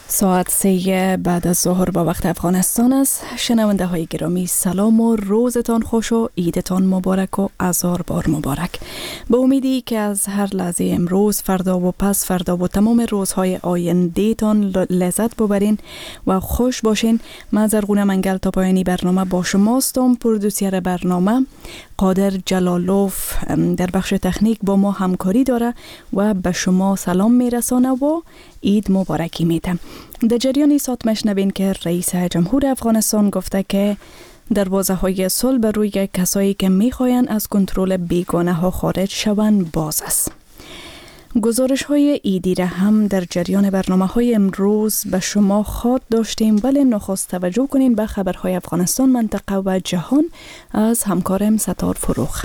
ساعت 3 بعد از ظهر با وقت افغانستان است. شنونده های گرامی، سلام و روزتان خوش و عیدتان مبارک و هزار بار مبارک. به امیدی که از هر لحظه امروز، فردا و پس فردا و تمام روزهای آینده تان لذت ببرین و خوش باشین. من زرغونه منگل تا پایانی برنامه با شماستم. پرودوسر برنامه قادر جلالوف در بخش تکنیک با ما همکاری داره و به شما سلام میرسانه و عید مبارکی میده. در جریان ساعت مشنوین که رئیس جمهور افغانستان گفته که دروازه های صلح بر روی کسایی که میخواین از کنترل بیگانه ها خارج شوند باز است. گزارش های عیدی را هم در جریان برنامه های امروز به شما خواهد داشتیم، ولی نخست توجه کنین به خبرهای افغانستان، منطقه و جهان از همکارم ستار فروخ.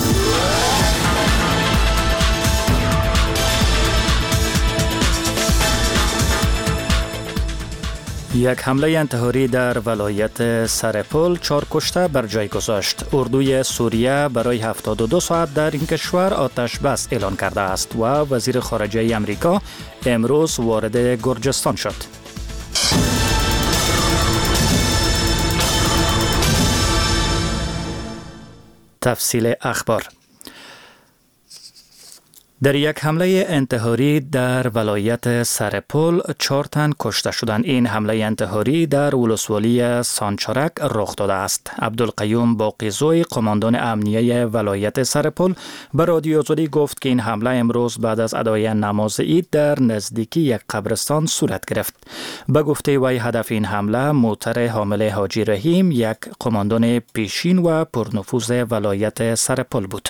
یک حمله انتحاری در ولایت سرپل 4 کشته بر جای گذاشت. اردوی سوریه برای 72 ساعت در این کشور آتش بس اعلان کرده است و وزیر خارجه امریکا امروز وارد گرجستان شد. تفصیل اخبار. در یک حمله انتحاری در ولایت سرپل 4 تن کشته شدند. این حمله انتحاری در ولسوالی سانچارک رخ داده است. عبدالقیوم باقیزوی قماندان امنیه ولایت سرپل به رادیو آزادی گفت که این حمله امروز بعد از ادای نماز عید در نزدیکی یک قبرستان صورت گرفت. به گفته وی هدف این حمله موتر حامل حاجی رحیم، یک قماندان پیشین و پرنفوذ ولایت سرپل بود.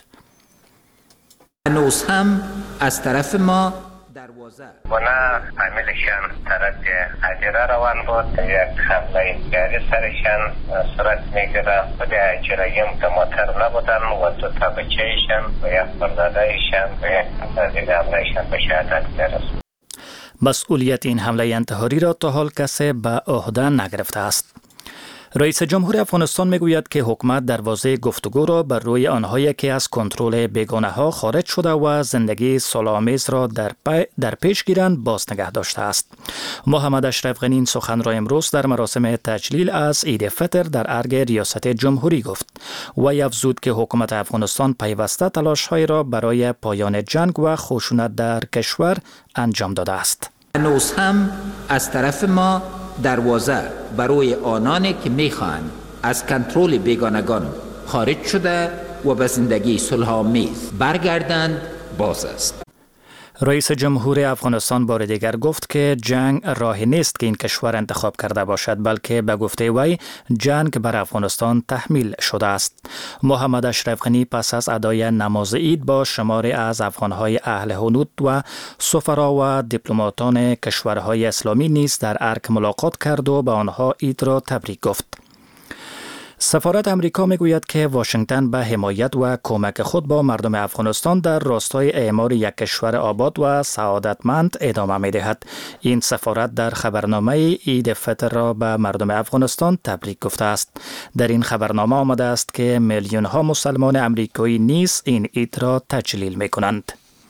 هنوز هم از طرف ما دروازه اونا عملشان طرف حجره روان بود، یک حمله انفجاری سرشان صورت میگیره و در جرایم که موتر نبودن و 2 تا بچهشان و یک پردادهشان و یک دیگه حملهشان به شهادت میرسید. مسئولیت این حمله انتحاری را تا حال کسی به عهده نگرفته است. رئیس جمهور افغانستان میگوید که حکومت دروازه گفتگو را بر روی آنهایی که از کنترل بیگانه ها خارج شده و زندگی صلح‌آمیز را در پیش گیرند باز نگه داشته است. محمد اشرف غنی این سخن را امروز در مراسم تجلیل از عید فطر در ارگ ریاست جمهوری گفت. وی افزود که حکومت افغانستان پیوسته تلاش‌های را برای پایان جنگ و خشونت در کشور انجام داده است. هنوز هم از طرف ما دروازه برای آنانی که میخواهند از کنترل بیگانگان خارج شده و به زندگی صلح‌آمیز برگردند باز است. رئیس جمهور افغانستان بار دیگر گفت که جنگ راهی نیست که این کشور انتخاب کرده باشد، بلکه به گفته وی جنگ بر افغانستان تحمیل شده است. محمد اشرف غنی پس از ادای نماز عید با شماری از افغانهای اهل حنوط و سفرا و دیپلماتان کشورهای اسلامی نیز در ارگ ملاقات کرد و به آنها عید را تبریک گفت. سفارت امریکا میگوید که واشنگتن به حمایت و کمک خود با مردم افغانستان در راستای اعمار یک کشور آباد و سعادتمند ادامه می‌دهد. این سفارت در خبرنامه عید فطر را به مردم افغانستان تبریک گفته است. در این خبرنامه آمده است که میلیون ها مسلمان امریکایی نیز این عید را تجلیل می‌کنند.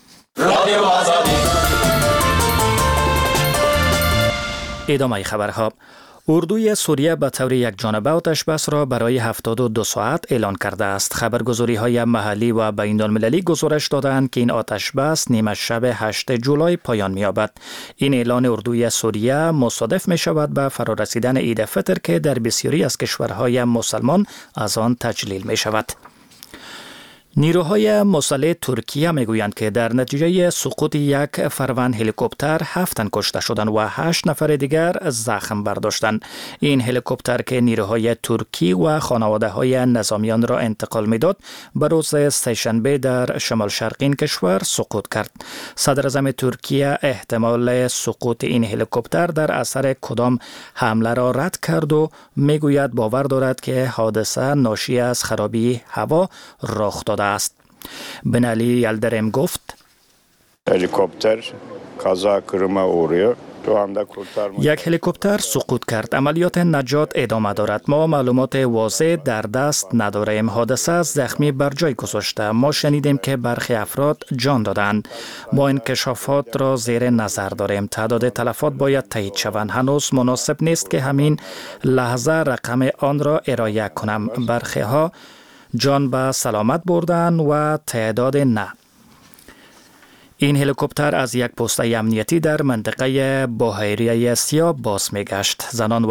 ادامه خبرها. اردوی سوریه به طور یکجانبه آتش بس را برای 72 ساعت اعلان کرده است. خبرگزاری‌های محلی و بین‌المللی گزارش دادند که این آتش بس نیمه شب 8 جولای پایان می‌یابد. این اعلان اردوی سوریه مصادف می‌شود به فرارسیدن عید فطر که در بسیاری از کشورهای مسلمان از آن تجلیل می‌شود. نیروهای مسلح ترکیه میگویند که در نتیجه سقوط یک فروند هلیکوپتر 7 تن کشته شدند و 8 نفر دیگر زخم برداشتند. این هلیکوپتر که نیروهای ترکی و خانواده‌های نظامیان را انتقال میداد به روز سه‌شنبه در شمال شرقی کشور سقوط کرد. صدر اعظم ترکیه احتمال سقوط این هلیکوپتر در اثر کدام حمله را رد کرد و میگوید باور دارد که حادثه ناشی از خرابی هوا رخ داده است. بن علی یلدرم گفت یک هلیکوپتر سقوط کرد. عملیات نجات ادامه دارد. ما معلومات واضح در دست نداریم. حادثه از زخمی بر جای گذاشته. ما شنیدیم که برخی افراد جان دادند. ما انکشافات را زیر نظر داریم. تعداد تلفات باید تایید شوند. هنوز مناسب نیست که همین لحظه رقم آن را ارائه کنم. برخی ها جان به سلامت بردن و تعداد نه. این هلیکوپتر از یک پست امنیتی در منطقه بحیره سیاه باز میگشت. زنان و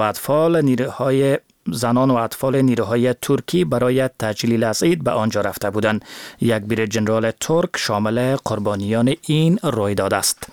اطفال نیروهای ترکی برای تجلیل از عید به آنجا رفته بودند. یک بریگیدیر ژنرال ترک شامل قربانیان این رویداد است.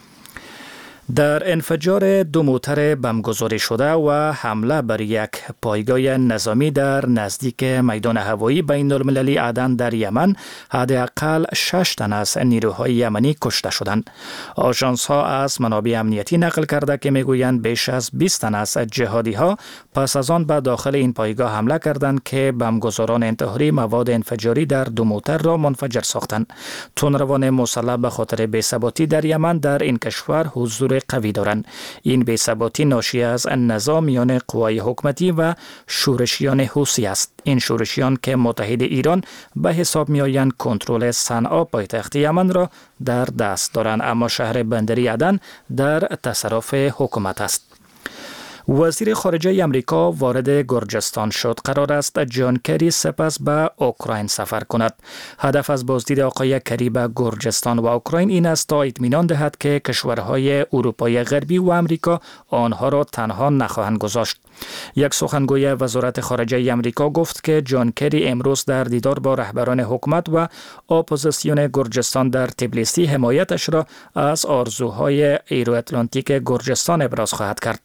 در انفجار 2 موتر بمبگذاری شده و حمله بر یک پایگاه نظامی در نزدیک میدان هوایی بین المللی عدن در یمن حداقل 6 تن از نیروهای یمنی کشته شدند. آژانس ها از منابع امنیتی نقل کرده که میگویند بیش از 20 تن از جهادی ها پس از آن به داخل این پایگاه حمله کردند که بمبگذاران انتحاری مواد انفجاری در 2 موتر را منفجر ساختند. تندروان مسلح به خاطر بی‌ثباتی در یمن در این کشور حضور قوی دارند. این بی‌ثباتی ناشی از نظام میان قوای حکومتی و شورشیان حوثی است. این شورشیان که متحد ایران به حساب می آیند کنترل صنعا پایتخت یمن را در دست دارند، اما شهر بندری عدن در تصرف حکومت است. وزیر خارجه امریکا وارد گرجستان شد. قرار است جان کری سپس به اوکراین سفر کند. هدف از بازدید آقای کری به گرجستان و اوکراین این است تا اطمینان دهد که کشورهای اروپای غربی و امریکا آنها را تنها نخواهند گذاشت. یک سخنگوی وزارت خارجه امریکا گفت که جان کری امروز در دیدار با رهبران حکومت و اپوزیسیون گرجستان در تبلیسی حمایتش را از آرزوهای ایرو اتلانتیک گرجستان ابراز خواهد کرد.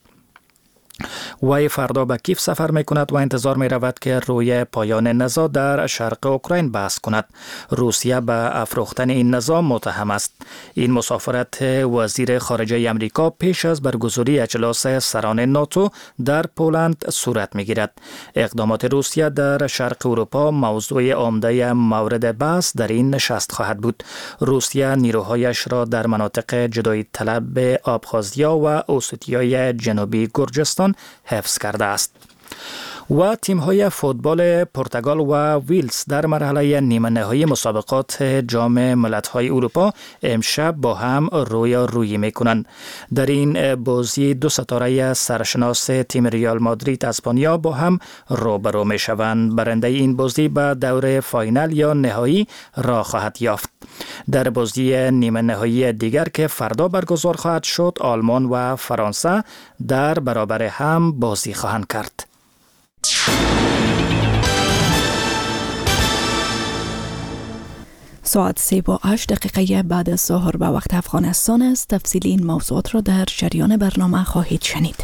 وی فردا به کیف سفر می کند و انتظار می رود که روی پایان نزاع در شرق اوکراین بحث کند. روسیه به افروختن این نزاع متهم است. این مسافرت وزیر خارجه امریکا پیش از برگزاری اجلاس سران ناتو در پولند صورت می گیرد. اقدامات روسیه در شرق اروپا موضوع عمده مورد بحث در این نشست خواهد بود. روسیه نیروهایش را در مناطق جدایی طلب آبخازیا و اوستیای جنوبی گرجستان حفظ کرده است. و تیم‌های فوتبال پرتغال و ویلز در مرحله نیمه نهایی مسابقات جام ملت‌های اروپا امشب با هم رویارویی می‌کنند. در این بازی 2 ستاره سرشناس تیم ریال مادرید اسپانیا با هم روبرو می‌شوند. برنده این بازی به دور فاینال یا نهایی راه خواهد یافت. در بازی نیمه نهایی دیگر که فردا برگزار خواهد شد، آلمان و فرانسه در برابر هم بازی خواهند کرد. ساعت 3:08 بعد از ظهر به وقت افغانستان است. تفصیل این موضوعات را در جریان برنامه خواهید شنید.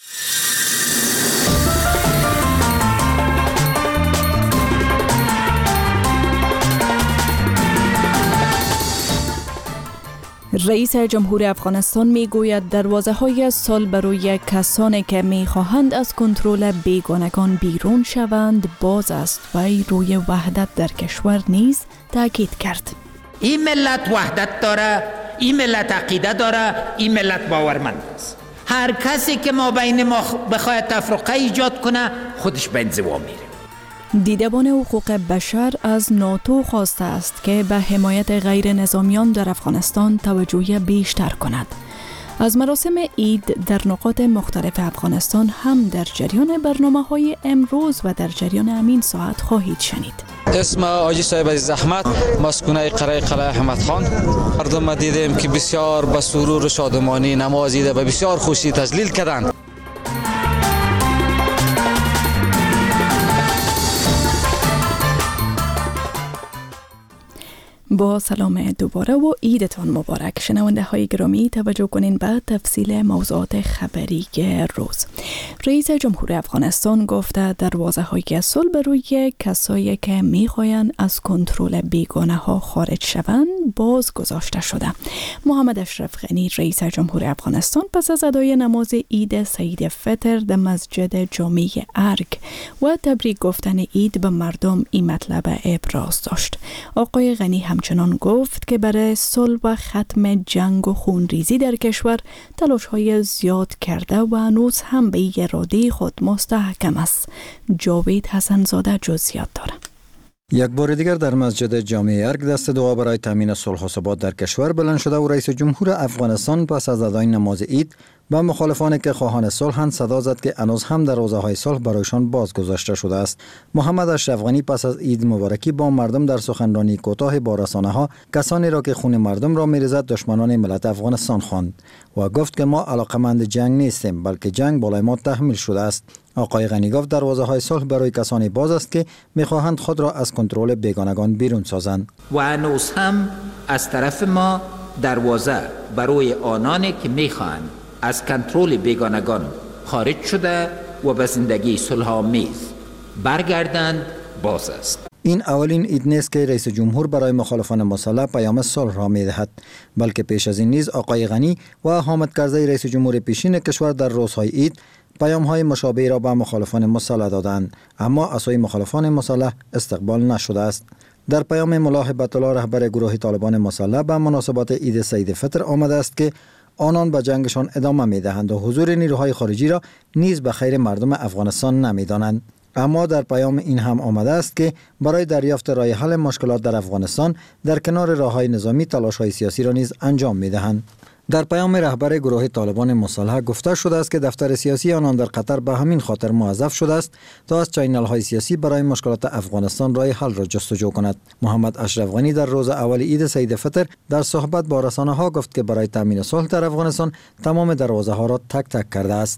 رئیس جمهور افغانستان می گوید دروازه‌های صلح برای کسانی که می خواهند از کنترل بیگانگان بیرون شوند باز است و روی وحدت در کشور نیز تاکید کرد. این ملت وحدت داره، این ملت عقیده داره، این ملت باورمند است. هر کسی که ما بین ما بخواد تفرقه ایجاد کنه خودش به انزوا میره. دیدبان حقوق بشر از ناتو خواسته است که به حمایت غیر نظامیان در افغانستان توجه بیشتر کند. از مراسم عید در نقاط مختلف افغانستان هم در جریان برنامه‌های امروز و در جریان همین ساعت خواهید شنید. اسم آجی صاحب عزیز احمد، مسکونه قلعه احمد خان. مردم دیدیم که بسیار با سرور و شادمانی نمازیده و بسیار خوشی تجلیل کردند. با سلام دوباره و عیدتان مبارک. شنونده های گرامی، توجه کنین به تفصیل موضوعات خبری روز. رئیس جمهور افغانستان گفته دروازه های صلح به روی کسایی که میخواین از کنترل بیگانه ها خارج شوند باز گذاشته شده. محمد اشرف غنی رئیس جمهور افغانستان پس از ادای نماز عید سعید فطر در مسجد جامع ارگ و تبریک گفتن عید به مردم این مطلب ابراز داشت. آقای غنی همچنین همچنان گفت که برای صلح و ختم جنگ و خونریزی در کشور تلاش‌های زیاد کرده و هنوز هم به اراده خود مستحکم است. جاوید حسن‌زاده جزئیات دارد. یک بار دیگر در مسجد جامع ارگ دست دعا برای تامین صلح و ثبات در کشور بلند شده و رئیس جمهور افغانستان پس از ادای نماز عید به مخالفانی که خواهان صلح‌اند صدا زد که هنوز هم دروازه‌های صلح برایشان باز گذاشته شده است. محمد اشرف غنی پس از عید مبارکی با مردم در سخنرانی کوتاه با رسانه‌ها کسانی را که خون مردم را می‌ریزد دشمنان ملت افغانستان خواند و گفت که ما علاقمند جنگ نیستیم بلکه جنگ بالای ما تحمیل شده است. آقای غنی گفت دروازه‌های صلح برای کسانی باز است که می‌خواهند خود را از کنترل بیگانگان بیرون سازند. و هنوز هم از طرف ما دروازه برای آنانی که می‌خواهند از کنترل بیگانگان خارج شده و به زندگی صلح‌آمیز برگردند باز است. این اولین عید نیست که رئیس جمهور برای مخالفان مسلح پیام صلح را می‌دهد، بلکه پیش از این نیز آقای غنی و حامد کرزی رئیس جمهور پیشین کشور در روزهای عید پیام‌های مشابه را به مخالفان مسلح دادند، اما از سوی مخالفان مسلح استقبال نشده است. در پیام ملا هبت الله رهبر گروه طالبان مسلح به مناسبات عید سعید فطر آمده است که آنان به جنگشان ادامه می‌دهند و حضور نیروهای خارجی را نیز به خیر مردم افغانستان نمی‌دانند. اما در پیام این هم آمده است که برای دریافت راه حل مشکلات در افغانستان در کنار راه‌های نظامی تلاش‌های سیاسی را نیز انجام می‌دهند. در پیام رهبر گروه طالبان مسلح گفته شده است که دفتر سیاسی آنان در قطر به همین خاطر موظف شده است تا از چینل‌های سیاسی برای مشکلات افغانستان راه حل را جستجو کند. محمد اشرف غنی در روز اول عید سعید فطر در صحبت با رسانه‌ها گفت که برای تامین صلح در افغانستان تمام دروازه‌ها را تک تک کرده است.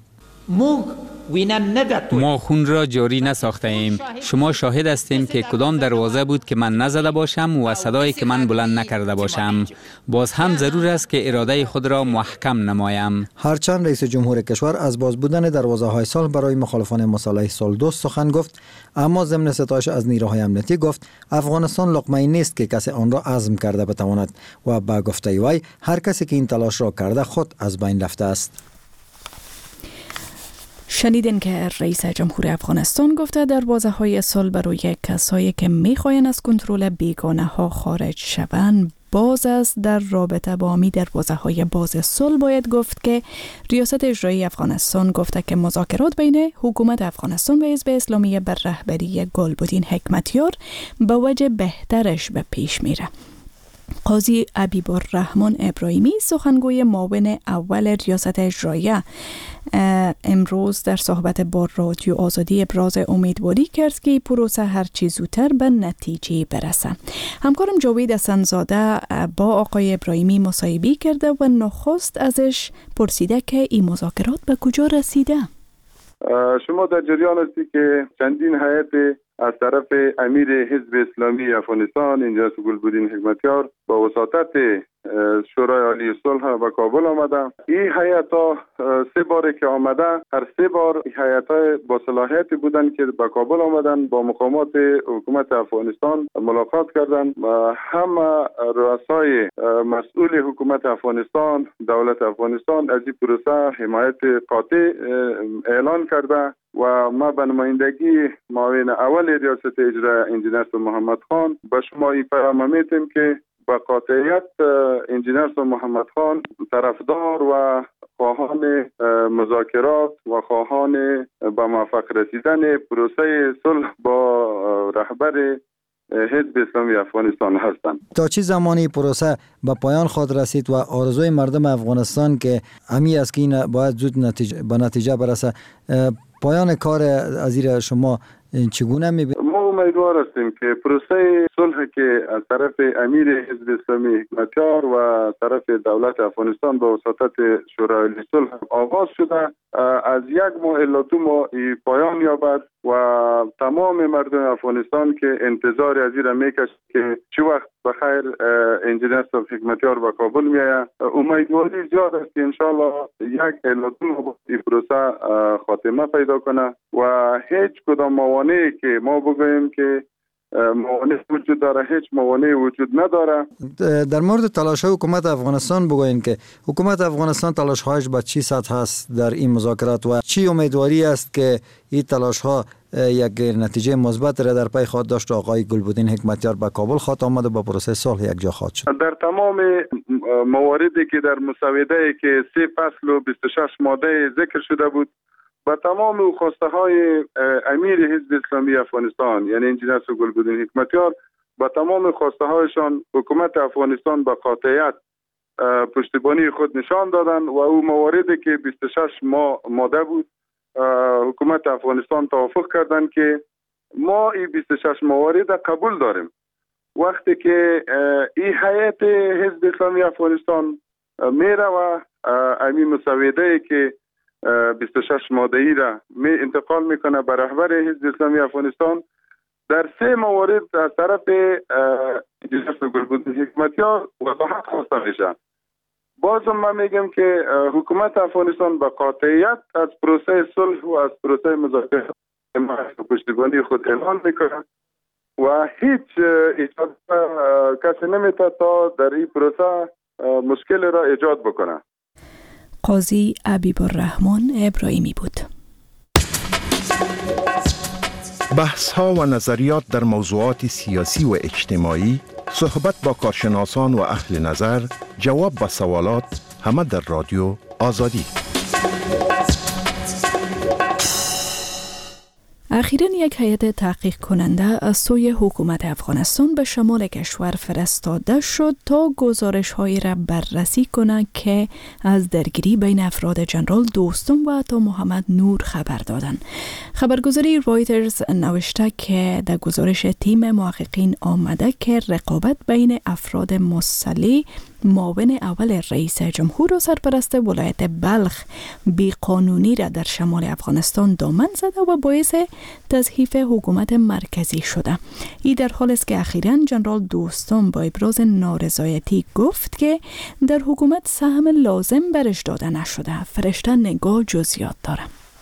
ما خون را جاری نساخته ایم. شما شاهد هستیم که کدام دروازه بود که من نزده باشم و صدایی که من بلند نکرده باشم. باز هم ضرور است که اراده خود را محکم نمایم. هرچند رئیس جمهور کشور از باز بودن دروازه‌های صلح برای مخالفان مسلح صلح دوست سخن گفت، اما ضمن ستایش از نیروهای امنیتی گفت افغانستان لقمه‌ای نیست که کسی آن را عزم کرده بتواند و با گفته وی هر کسی که این تلاش را کرده خود از بین رفته است. شنیدین که رئیس جمهور افغانستان گفته دروازه‌های صلح برای کسایی که می‌خواهند از کنترل بیگانه ها خارج شوند باز است. در رابطه با امی دروازه‌های باز صلح باید گفت که ریاست اجرایی افغانستان گفته که مذاکرات بین حکومت افغانستان و حزب اسلامی بر رهبری گلبدین حکمتیار به وجه بهترش به پیش میره. قاضی حبیب‌الرحمن ابراهیمی سخنگوی معاون اول ریاست اجراییه امروز در صحبت با رادیو آزادی ابراز امیدواری کرد که پروسه هر چه زودتر به نتیجه برسه. همکارم جاوید حسن‌زاده با آقای ابراهیمی مصاحبه کرده و نخست ازش پرسیده که این مذاکرات به کجا رسیده؟ شما در جریان هستی که چندین هیئت از طرف امیر حزب اسلامی افغانستان انجنیر گلبدین حکمتیار با وساطت شورای عالی صلح به کابل آمده. این هیئت‌ها سه باره که آمده، هر سه بار هیئت‌های با صلاحیت بودن که به کابل آمدن، با مقامات حکومت افغانستان ملاقات کردند و همه رؤسای مسئول حکومت افغانستان، دولت افغانستان از این پروسه حمایت قاطع اعلان کرده و ما به نمایندگی معاون اول ریاست اجرا انجینر محمد خان به شما این پیام میتیم که با قاطعیت انجینر محمد خان طرفدار و خواهان مذاکرات و خواهان به موفق رسیدن پروسه صلح با رهبر حزب اسلامی افغانستان هستند. تا چه زمانی پروسه به پایان خواهد رسید و آرزوی مردم افغانستان که همی است که این باید زود به نتیجه برسه، پایان کار از شما چگونه می‌بینید؟ ما امیدوار هستیم که پروسه صلح که از طرف امیر حزب اسلامی حکمتیار و طرف دولت افغانستان با وساطت شورای صلح آغاز شده از 1 ماه الی 2 ماه پایان یابد و تمام مردم افغانستان که انتظار از این را میکشند که چه وقت بخیر انجینر حکمتیار به کابل میآید، امیدواری زیاد است که انشالله 1 الی 2 ماه این پروسه خاتمه پیدا کنه و هیچ کدام موانعی که ما بگوییم که موانع وجود داره، هیچ موانع وجود نداره. در مورد تلاش حکومت افغانستان بگوین که حکومت افغانستان تلاش هایش به چی سطح است در این مذاکرات و چی امیدواری است که این تلاش ها یک نتیجه مثبت را در پی خواهد داشت؟ آقای گلبدین حکمتیار به کابل خواهد آمد و با پروسه صلح یک جا خواهد شد. در تمام مواردی که در مسوده که 3 فصل و 26 ماده ذکر شده بود، با تمام خواسته های امیر حزب اسلامی افغانستان یعنی انجینر گلبدین حکمتیار، با تمام خواسته هایشان حکومت افغانستان با قاطعیت پشتیبانی خود نشان دادن و او مواردی که 26 ماده بود حکومت افغانستان توافق کردن که ما این 26 موارد قبول داریم. وقتی که این هیئت حزب اسلامی افغانستان میره و این مسوده که 26 ماده‌ای را انتقال میکنه به رهبر حزب اسلامی افغانستان، در 3 موارد از طرف جناب گلبدین حکمتیار وضاحت خواسته میشه. بازم من میگم که حکومت افغانستان با قاطعیت از پروسه صلح و از پروسه مذاکرات پشتیبانی خود اعلان میکنه و هیچ اجازه کسی نمیتونه تا در این پروسه مشکل را ایجاد بکنه. قاضی حبیب الرحمن ابراهیمی بود. بحث ها و نظریات در موضوعات سیاسی و اجتماعی، صحبت با کارشناسان و اهل نظر، جواب به سوالات، همه در رادیو آزادی. اخیراً یک هیئت تحقیق کننده از سوی حکومت افغانستان به شمال کشور فرستاده شد تا گزارش‌هایی را بررسی کنند که از درگیری بین افراد جنرال دوستم و عطا محمد نور خبر دادند. خبرگزاری رایترز نوشته که در گزارش تیم محققین آمده که رقابت بین افراد مسلح معاون اول رئیس جمهور و سرپرست ولایت بلخ بیقانونی را در شمال افغانستان دامن زده و باعث تضعیف حکومت مرکزی شده. این در حالی است که اخیراً جنرال دوستم با ابراز نارضایتی گفت که در حکومت سهم لازم برش داده نشده. فرشته نگاه جزئیات داره.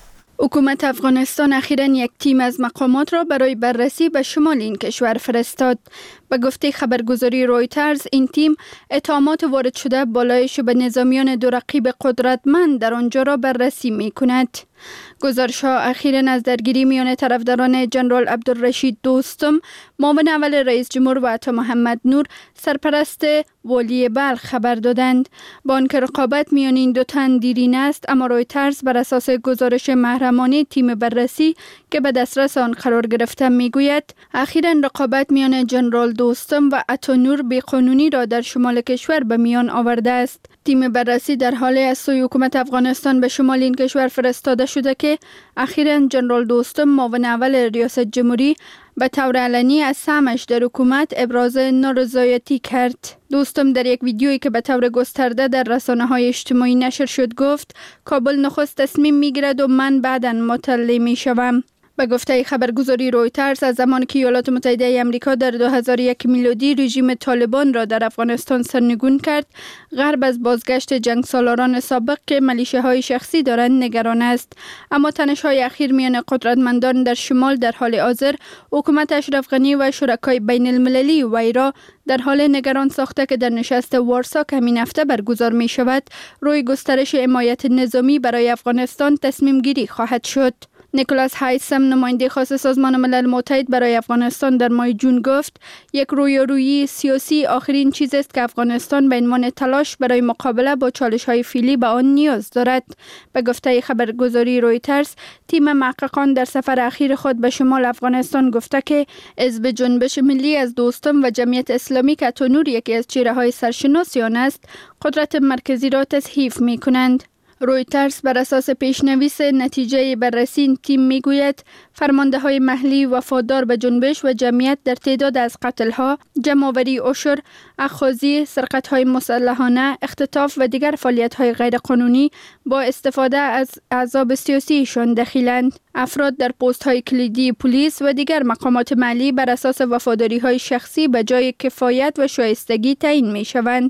حکومت افغانستان اخیراً یک تیم از مقامات را برای بررسی به شمال این کشور فرستاد. به گفته خبرگزاری رویترز، این تیم اتهامات وارد شده بالایش به نظامیان دو رقیب قدرتمند در آنجا را بررسی می کند. گزارش‌ها اخیراً از درگیری میان طرفداران جنرال عبدالرشید دوستم، معاون اول رئیس جمهور و عطا محمد نور، سرپرست والی بلخ خبر دادند. با آنکه رقابت میان این دو تن دیرینه است، اما رویترز بر اساس گزارش محرمانه تیم بررسی که به دسترس آن قرار گرفته میگوید اخیراً رقابت میان جنرال دوستم و عطا نور بیقانونی را در شمال کشور به میان آورده است. تیم بررسی در حال از سوی حکومت افغانستان به شمال این کشور فرستاده شده که اخیراً جنرال دوستم، معاون اول ریاست جمهوری، به طور علنی از سهمش در حکومت ابراز نارضایتی کرد. دوستم در یک ویدیویی که به طور گسترده در رسانه‌های اجتماعی نشر شد گفت کابل نخست تصمیم می‌گیرد و من بعداً مطلع می‌شوم. به گفته خبرگزاری رویترز، از زمانی که ایالات متحده آمریکا در 2001 میلادی رژیم طالبان را در افغانستان سرنگون کرد، غرب از بازگشت جنگسالاران سابق که ملیشه‌های شخصی دارند نگران است. اما تنش‌های اخیر میان قدرتمندان در شمال در حال حاضر حکومت اشرف غنی و شرکای بین المللی وی را در حال نگران ساخته که در نشست وارسا که همین هفته برگزار می شود روی گسترش حمایت نظامی برای افغانستان تصمیم گیری خواهد شد. نیکولاس هایسم، نماینده خاص سازمان ملل متحد برای افغانستان، در ماه جون گفت یک رویارویی سیاسی آخرین چیز است که افغانستان به عنوان تلاش برای مقابله با چالش‌های فعلی به آن نیاز دارد. به گفته خبرگزاری رویترز، تیم محققان در سفر اخیر خود به شمال افغانستان گفته که حزب جنبش ملی از دوستم و جمعیت اسلامی که عطا نور یکی از چهره‌های سرشناس آن است، قدرت مرکزی را تضعیف می‌کنند. رویترز بر اساس پیشنویس نتیجه بررسی این تیم میگوید فرمانده‌های محلی وفادار به جنبش و جمعیت در تعداد از قتل‌ها، جمع‌آوری عشر، اخاذی، سرقت‌های مسلحانه، اختطاف و دیگر فعالیت‌های غیرقانونی با استفاده از احزاب سیاسیشان دخیلند. افراد در پست‌های کلیدی پلیس و دیگر مقامات محلی بر اساس وفاداری‌های شخصی به جای کفایت و شایستگی تعیین می‌شوند.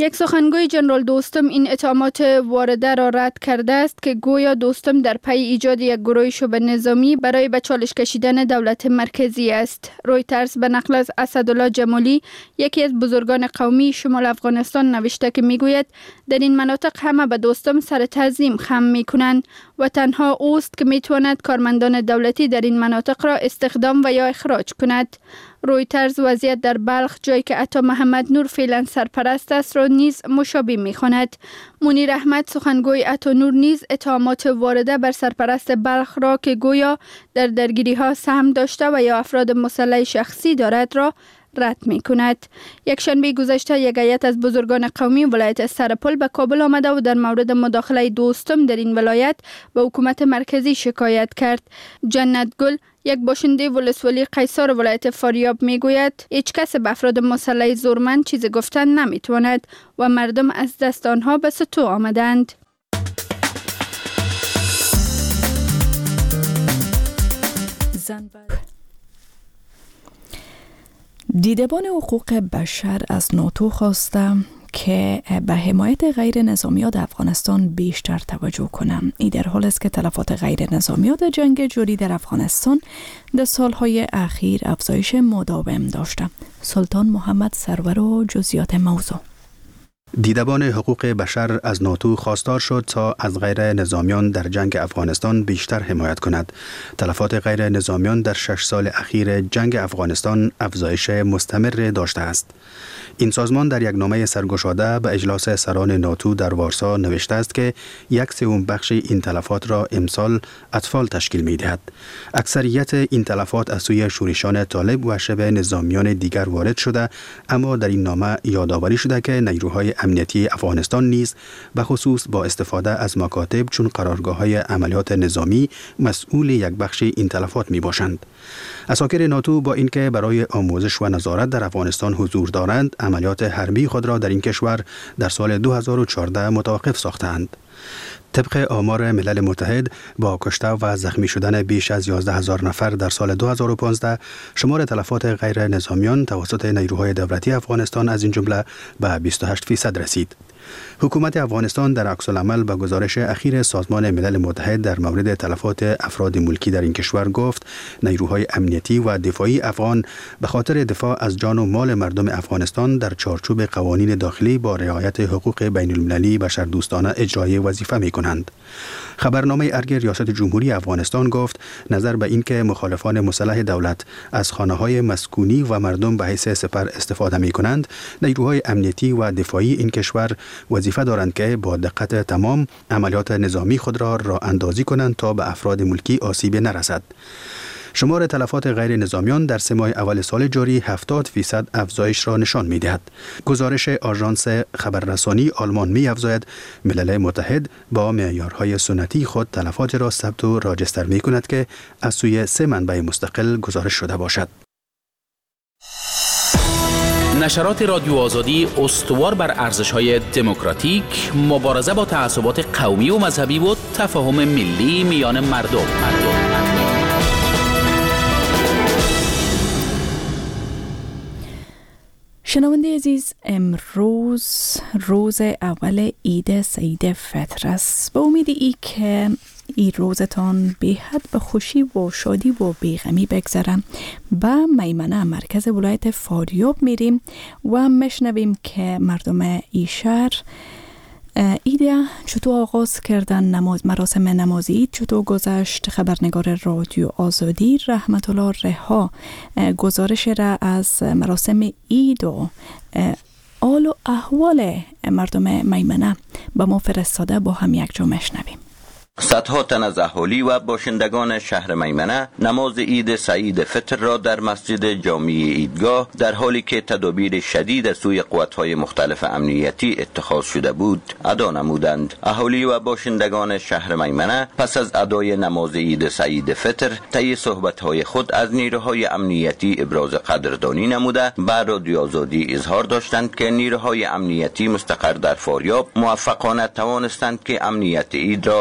یک سخنگوی جنرال دوستم این اتهامات وارده را رد کرده است که گویا دوستم در پی ایجاد یک گروه شبه نظامی برای به چالش کشیدن دولت مرکزی است. رویترز به نقل از اسدالله جمالی، یکی از بزرگان قومی شمال افغانستان، نوشته که میگوید در این مناطق همه به دوستم سر تعظیم خم میکنند و تنها اوست که میتواند کارمندان دولتی در این مناطق را استخدام و یا اخراج کند. رویترز وضعیت در بلخ، جایی که عطا محمد نور فعلا سرپرست است، را نیز مشابه می‌خواند. منیر احمد، سخنگوی عطا نور، نیز اتهامات وارده بر سرپرست بلخ را که گویا در درگیری‌ها سهم داشته و یا افراد مسلح شخصی دارد را رد می‌کند. یک شنبه گذشته یک هیئت از بزرگان قومی ولایت سرپل به کابل آمده و در مورد مداخله دوستم در این ولایت به حکومت مرکزی شکایت کرد. جنت گل، یک باشنده ولسوالی قیصار ولایت فاریاب، میگوید هیچ کس به افراد مسلح زورمند چیز گفتن نمیتواند و مردم از دست آنها به سطوح آمدند. دیدبان حقوق بشر از ناتو خواسته که به حمایت غیر نظامیات افغانستان بیشتر توجه کنند. این در حال است که تلفات غیر نظامیات جنگ جاری در افغانستان در سالهای اخیر افزایش مداوم داشته. سلطان محمد سرور و جزئیات موضوع. دیدبان حقوق بشر از ناتو خواستار شد تا از غیر نظامیان در جنگ افغانستان بیشتر حمایت کند. تلفات غیر نظامیان در 6 سال اخیر جنگ افغانستان افزایش مستمر داشته است. این سازمان در یک نامه سرگشاده به اجلاس سران ناتو در وارسا نوشته است که 1/3 بخش این تلفات را امسال اطفال تشکیل می دهد. اکثریت این تلفات از سوی شورشان طالب و شبه نظامیان دیگر وارد شده، اما در این نامه یادآوری شده که نیروهای امنیتی افغانستان نیز به خصوص با استفاده از مکاتب چون قرارگاه‌های عملیات نظامی مسئول یک بخش این تلفات می باشند. اساکر ناتو با اینکه برای آموزش و نظارت در افغانستان حضور دارند، عملیات حربی خود را در این کشور در سال 2014 متوقف ساختند. طبق آمار ملل متحد، با کشته و زخمی شدن بیش از 11,000 نفر در سال 2015، شمار تلفات غیر نظامیان توسط نیروهای دولتی افغانستان از این جمله به 28% رسید. حکومت افغانستان در عکس‌العمل به گزارش اخیر سازمان ملل متحد در مورد تلفات افراد ملکی در این کشور گفت نیروهای امنیتی و دفاعی افغان به خاطر دفاع از جان و مال مردم افغانستان در چارچوب قوانین داخلی با رعایت حقوق بین المللی بشردوستانه اجرای وظیفه می کنند. خبرنامه ارگ ریاست جمهوری افغانستان گفت نظر به این که مخالفان مسلح دولت از خانه‌های مسکونی و مردم به حیث سپر استفاده می کنند، نیروهای امنیتی و دفاعی این کشور وظیفه دارند که با دقت تمام عملیات نظامی خود را راه اندازی کنند تا به افراد ملکی آسیب نرسد. شمار تلفات غیر نظامیان در 3 ماه اول سال جاری 70% افزایش را نشان می دهد. گزارش آژانس خبررسانی آلمان می افزاید ملل متحد با معیارهای سنتی خود تلفات را ثبت و راجستر می کند که از سوی 3 منبع مستقل گزارش شده باشد. نشرات رادیو آزادی استوار بر ارزش‌های دموکراتیک، مبارزه با تعصبات قومی و مذهبی و تفاهم ملی میان مردم. شنونده عزیز، امروز روز اول عید سعید فطر است. به امید ای که این روزتان به حد به خوشی و شادی و بیغمی بگذرم به میمنه مرکز ولایت فاریاب میریم و میشنویم که مردم این شهر عید چطور آغاز کردن، مراسم نماز عید چطور گذشت. خبرنگار رادیو آزادی رحمت الله رها گزارش را از مراسم عید و حال و احوال مردم میمنه به ما فرستاده، با هم یک جا میشنویم. صدها تن از اهالی و باشندگان شهر میمنه نماز عید سعید فطر را در مسجد جامع عیدگاه در حالی که تدابیر شدید از سوی قوت‌های مختلف امنیتی اتخاذ شده بود ادا نمودند. اهالی و باشندگان شهر میمنه پس از ادای نماز عید سعید فطر طی صحبت‌های خود از نیروهای امنیتی ابراز قدردانی نموده بر رادیو آزادی اظهار داشتند که نیروهای امنیتی مستقر در فاریاب موفقانه توانستند که امنیت عید را در شهر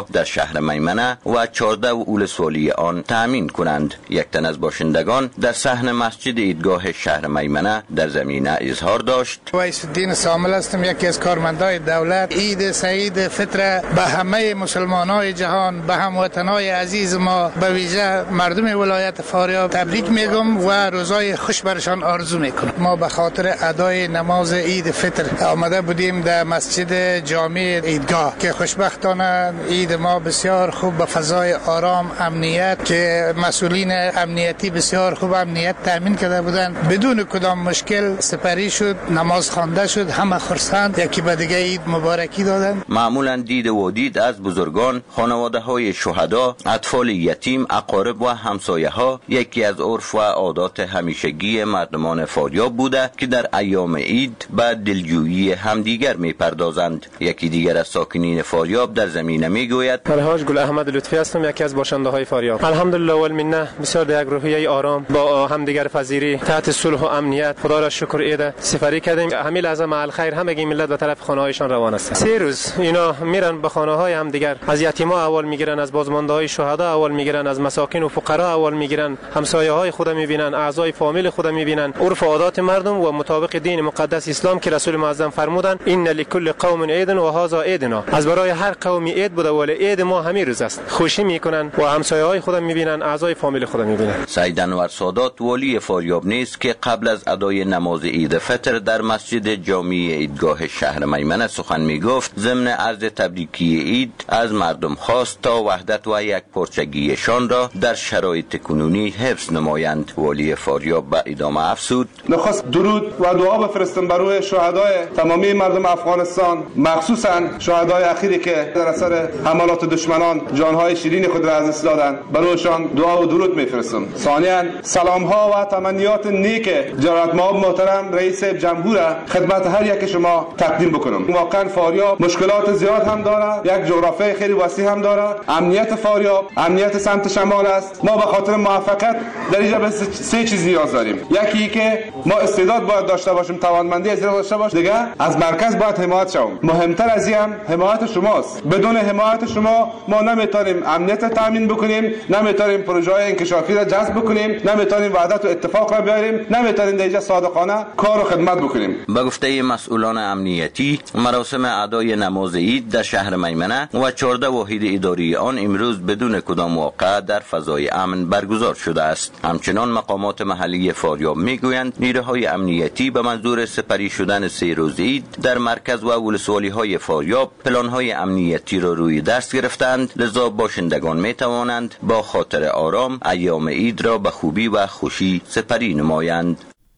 شهر میمنه و 14 ولسوالی آن تأمین کنند. یک تن از باشندگان در صحن مسجد عیدگاه شهر میمنه در زمینه اظهار داشت. ویس الدین سامل هستم، یکی از کارمندای دولت. عید سعید فطر به همه مسلمانای جهان، به هموطنای عزیز ما، به ویژه مردم ولایت فاریاب تبریک میگم و روزای خوش برشان آرزو میکنم. ما به خاطر ادای نماز عید فطر آمده بودیم در مسجد جامع عیدگاه که خوشبختانه عید ما بسیار خوب به فضای آرام، امنیت که مسئولین امنیتی بسیار خوب امنیت تامین کرده بودند، بدون کدام مشکل سپری شد، نماز خوانده شد، همه خرسند، یکی به دیگه عید مبارکی دادند. معمولا دید و دید از بزرگان، خانواده های شهدا، اطفال یتیم، اقارب و همسایه ها یکی از عرف و عادات همیشگی مردمان فاریاب بوده که در ایام عید به دلجویی همدیگر میپردازند. یکی دیگر از ساکنین فاریاب در زمینه میگوید: الحاج گل احمد لطفی هستم، یکی از باشنده های فاریاب. الحمدلله و المنه، بسیار در یک روحیه آرام با همدیگر پذیری تحت صلح و امنیت خدا را شکر عید سپری کردیم. همین لحظه مع الخیر همگی ملت به طرف خانه هایشان روان است. 3 روز اینا میرن به خانه های همدیگر، از یتیما اول میگیرن، از بازمانده های شهدا اول میگیرن، از مساکین و فقرا اول میگیرن، همسایه های خود میبینن، اعضای فامیل خود میبینن. عرف و عادات مردم و مطابق دین مقدس اسلام که رسول معظم فرمودن ان لكل قوم عید و هذا عیدنا، از برای هر قومی عید بوده ولی عید ما همین روز است. خوشی میکنن و همسایه های خود میبینن، اعضای فامیل خود میبینن. سید انور سادات والی فاریاب نیست که قبل از ادای نماز عید فطر در مسجد جامع عیدگاه شهر میمنه سخن میگفت. ضمن عرض تبریکی عید از مردم خواست تا وحدت و یک پارچگیشان را در شرایط کنونی حفظ نمایند. والی فاریاب به ادامه افزود: نخست درود و دعا بفرستم بر روی شهدای تمامی مردم افغانستان، مخصوصا شهدای اخیری که در اثر حملات دشمنان جانهای شیرین خود را از دست دادند. برایشان دعا و درود میفرستم. ثانیاً سلام ها و تمنیات نیک جلالت مآب محترم رئیس جمهور خدمت هر یک شما تقدیم بکنم. واقعا فاریاب مشکلات زیاد هم داره، یک جغرافیای خیلی وسیع هم داره. امنیت فاریاب امنیت سمت شمال است. ما به خاطر موفقیت در اینجا به 3 چیز نیاز داریم. یکی که ما استعداد باید داشته باشیم، توانمندی از داشته باشیم، دیگه از مرکز باید حمایت شویم. مهمتر از این هم حمایت شماست. بدون حمایت شما ما نمیتونیم امنیت تامین بکنیم، نمیتونیم پروژه های انکشافی را جذب بکنیم، نمیتونیم وحدت و اتفاق را بیاریم، نمیتونیم در اینجا صادقانه کار و خدمت بکنیم. به گفته مسئولان امنیتی، مراسم ادای نماز عید در شهر میمنه و 14 واحد اداری آن امروز بدون کدام واقعه در فضای امن برگزار شده است. همچنان مقامات محلی فاریاب میگویند نیروهای امنیتی به منظور سپری شدن 3 روز عید در مرکز و ولسوالی های فاریاب پلان‌های امنیتی را روی دست گرفتند، لذا باشندگان می توانند با خاطر آرام ایام عید را به خوبی و خوشی سپری نمایند.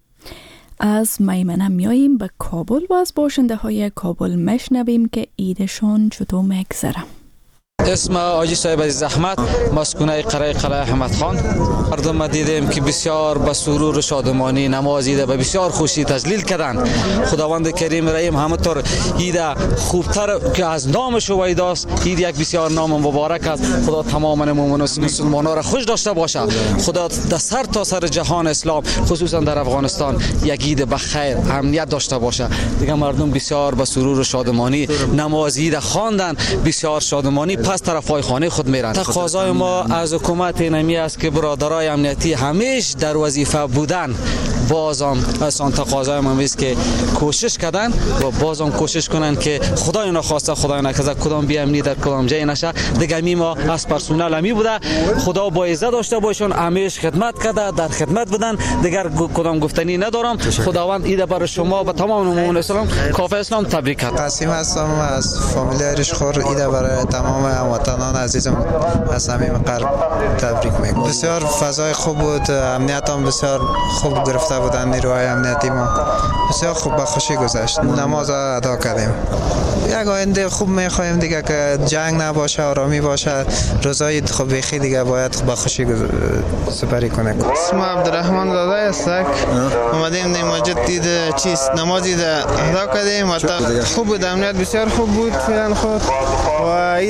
از میمنه میاییم به کابل و از باشنده های کابل مشنویم که عیدشان چطور میگذره. اسم آجی صاحب عزیز زحمت، مسکونه قلعه احمد خان. مردم دیدیم که بسیار با سرور و شادمانی نماز عید به بسیار خوشی تجلیل کردند. خداوند کریم رحیم همونطور عید خوبتر که از نامش و ایداست، عید یک بسیار نام مبارک است. خدا تمام مومنان و مسلمانان را خوش داشته باشه. خدا در سر تا سر جهان اسلام خصوصا در افغانستان یک عید بخیر امنیت داشته باشه. دیگه مردم بسیار با سرور و شادمانی نماز عید خواندن، بسیار شادمانی پس طرفای خانه خود میرن. تقاضای ما از حکومت اینمی است که برادرای امنیتی همیشه در وظیفه بودن، بازم اصلا تقاضای ما است که کوشش کردن و بازم کوشش کنن که خدای نخواسته خدای نکرده کدام بی امنی در کدام جای نشه. دیگه می ما از پرسنل می بوده، خدا با عزت داشته باشون، همیشه خدمت کرده، در خدمت بودن. دیگر کدام گفتنی ندارم. خداوند عید برای شما و تمام مومنان اسلام کافه اسلام تبریک کرد. قاسم هستم از فامیل ریشخور. عید برای تمام هموطنان عزیزم از صمیم قلب تبریک میگم. بسیار فضای خوب بود، امنیت هم بسیار خوب گرفته بودن نیروهای امنیتی ما. بسیار خوب با خوشی گذشت. نماز ادا کردیم. یک آینده خوب میخوایم دیگه که جنگ نباشه، آرامی باشه. روزای خوب بخیر دیگه باید با خوشی سپری کنه. اسم عبدالرحمن زاده است. اومدیم در مسجد دید نماز ادا کردیم. خوب بود، امنیت بسیار خوب بود فعلا خود و عید به تمام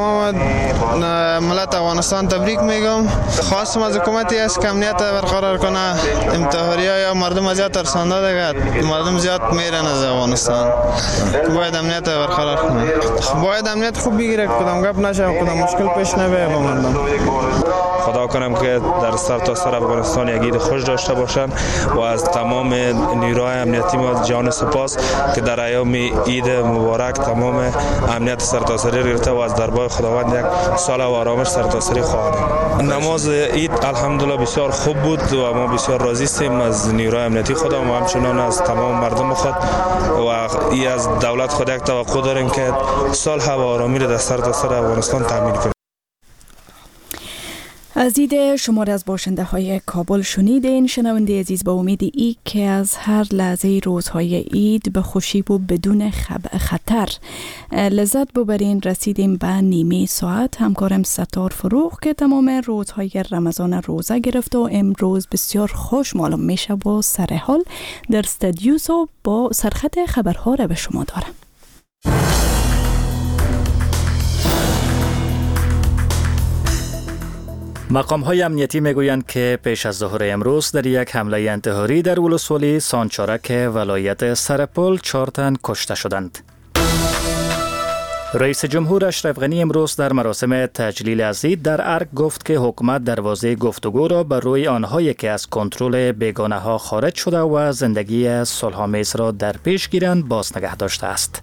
تمام ملت افغانستان تبریک میگم. خواستم از حکومتی است که امنیت برقرار کنه. انتحاری‌ها یا مردم زیاد ترسانده دیگه، مردم زیاد میرن از افغانستان. باید امنیت برقرار کنه. باید امنیت خوب بگیره، کدام گپ نشه، کدام مشکل پیش نیاد با مردم. خدا کنم که در سرتاسر افغانستان یک عید خوش داشته باشند و از تمام نیروهای امنیتی ما جان سپاس که در ایام عید مبارک تمام امنیت سرتاسری گرفته و از دربار خداوند یک سال و آرامش سرتاسری خواهد. نماز عید الحمدلله بسیار خوب بود و ما بسیار راضی هستیم از نیروهای امنیتی خود و همچنان از تمام مردم خود و ای از دولت خود یک توقع داریم که صلح و آرامی را در سرتاسر افغانستان تامین کنه. از دید شمار از باشنده های کابل شنیدین. شنونده عزیز، با امید ای که از هر لحظه روزهای عید به خوشی و بدون خطر لذت ببرین. رسیدیم به نیمه ساعت. همکارم ستار فروغ که تمام روزهای رمضان روزه گرفت و امروز بسیار خوش معلوم میشه با سر حال در استودیو با سرخط خبرها را به شما دارم. مقام‌های امنیتی میگویند که پیش از ظهر امروز در یک حمله انتحاری در ولسوالی سانچارک ولایت سرپل 4 تن کشته شدند. رئیس جمهور اشرف غنی امروز در مراسم تجلیل از عید در ارگ گفت که حکومت دروازه گفتگو را بر روی آنهایی که از کنترل بیگانه ها خارج شده و زندگی صلح‌آمیز را در پیش گیرند باز نگه داشته است.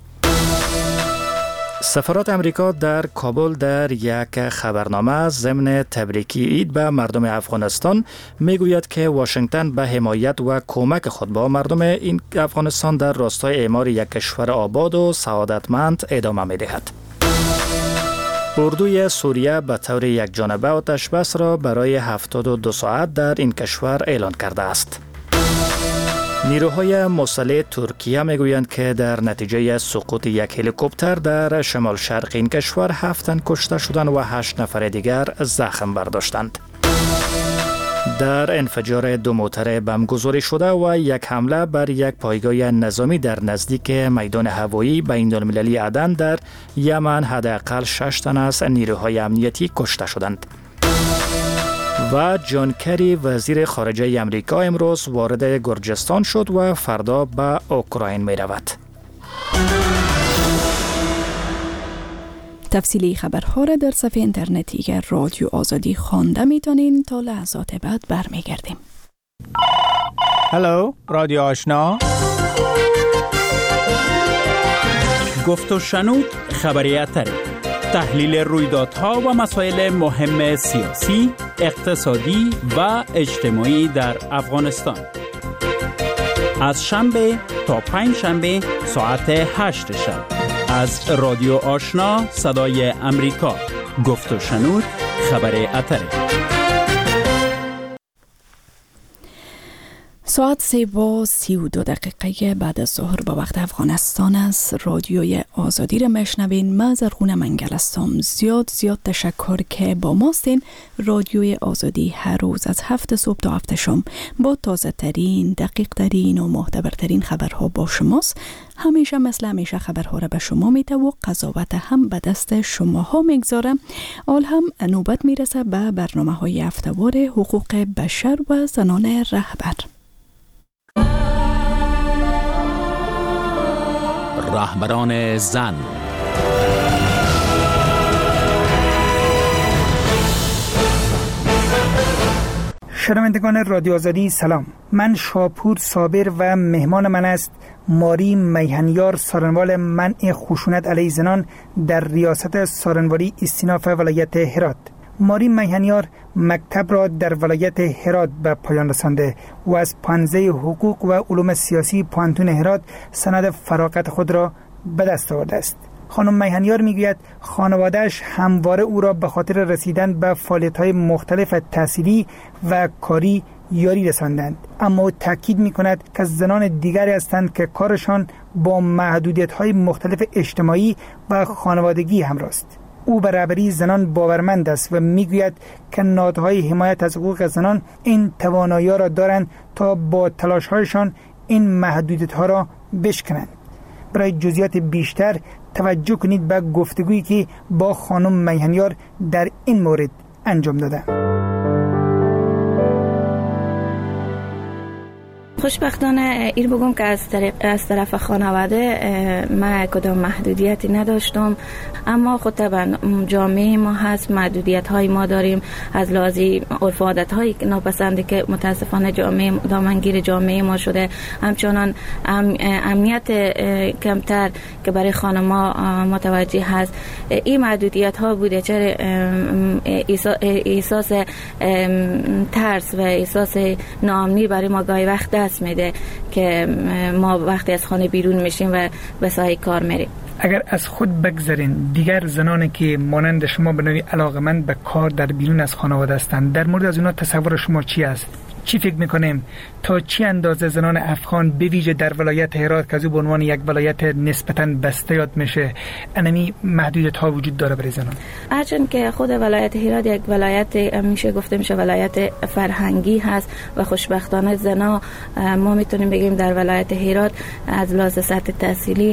سفارت امریکا در کابل در یک خبرنامه ضمن تبریکی عید به مردم افغانستان میگوید که واشنگتن به حمایت و کمک خود با مردم این افغانستان در راستای اعمار یک کشور آباد و سعادتمند ادامه می‌دهد. اردوی سوریه به طور یک جانبه آتش بس را برای 72 ساعت در این کشور اعلان کرده است. نیروهای مسلح ترکیه میگویند که در نتیجه سقوط یک هلیکوپتر در شمال شرق این کشور 7 تن کشته شدند و 8 نفر دیگر زخم برداشتند. در انفجار 2 موتر بمبگذاری شده و یک حمله بر یک پایگاه نظامی در نزدیک میدان هوایی بین‌المللی عدن در یمن حداقل 6 تن از نیروهای امنیتی کشته شدند. و جان کری وزیر خارجه امریکا امروز وارد گرجستان شد و فردا به اوکراین می رود. تفصیلی خبرها را در صفحه اینترنتی رادیو آزادی خوانده میتونین. تا لحظات بعد برمیگردیم. هلو رادیو آشنا، گفت و شنود خبریت تحلیل رویدادها و مسائل مهم سیاسی، اقتصادی و اجتماعی در افغانستان. از شنبه تا 5 شنبه ساعت 8 شب از رادیو آشنا صدای امریکا. گفت و شنود خبر اتره. ساعت 3:32 بعد از ظهر با وقت افغانستان است. رادیوی آزادی را میشنوین. من زرغونه منگل هستم. زیاد تشکر که با ماستین. رادیوی آزادی هر روز از 7 صبح تا 7 شام با تازه ترین، دقیق ترین و معتبرترین خبرها با شماست. همیشه مثل همیشه خبرها را به شما میده و قضاوت هم به دست شماها میگذارم. حال هم نوبت میرسه به برنامه های هفتهوار حقوق بشر و زنان رهبر. رهبران زن. شنوندگان رادیو آزادی سلام. من شاپور صابر و مهمان من است ماری میهنیار، سارنوال منع خشونت علیه زنان در ریاست سارنوالی استیناف ولایت هرات. ماری میهنیار مکتب را در ولایت هرات به پایان رسانده و از پانزه حقوق و علوم سیاسی پانتون هرات سند فراغت خود را به دست آورده است. خانم میهنیار میگوید خانواده‌اش همواره او را به خاطر رسیدن به فعالیت‌های مختلف تحصیلی و کاری یاری رساندند، اما او تاکید می‌کند که زنان دیگری هستند که کارشان با محدودیت‌های مختلف اجتماعی و خانوادگی همراه است. او به رهبری زنان باورمند است و میگوید که نهادهای حمایت از حقوق زنان این توانایی را دارند تا با تلاش‌هایشان این محدودیت‌ها را بشکنند. برای جزئیات بیشتر توجه کنید به گفتگویی که با خانم میهنیار در این مورد انجام داده. خوشبختانه این بگم که از طرف خانواده ما کدام محدودیتی نداشتم، اما خود طبعا جامعه ما هست، محدودیت های ما داریم از لحاظ عرف و عادت های ناپسندی که متاسفانه دامنگیر جامعه ما شده، همچنان امنیت کمتر که برای خانما متوجه هست. این محدودیت ها بوده چرا احساس ترس و احساس ناامنی برای ما گاهی وقت دست میده که ما وقتی از خانه بیرون میشیم و به ساحه کار میریم. اگر از خود بگذارین، دیگر زنانی که مانند شما به نوعی علاقمند به کار در بیرون از خانواده هستند، در مورد از اونا تصور شما چی است؟ چی فکر میکنیم تا چی اندازه زنان افغان به ویژه در ولایت هرات که از او به عنوان یک ولایت نسبتاً بسته یاد میشه انمی محدودیت ها وجود داره برای زنان؟ هرچند که خود ولایت هرات یک ولایت میشه گفته میشه ولایت فرهنگی هست و خوشبختانه زنا ما میتونیم بگیم در ولایت هرات از لحاظ سطح تحصیلی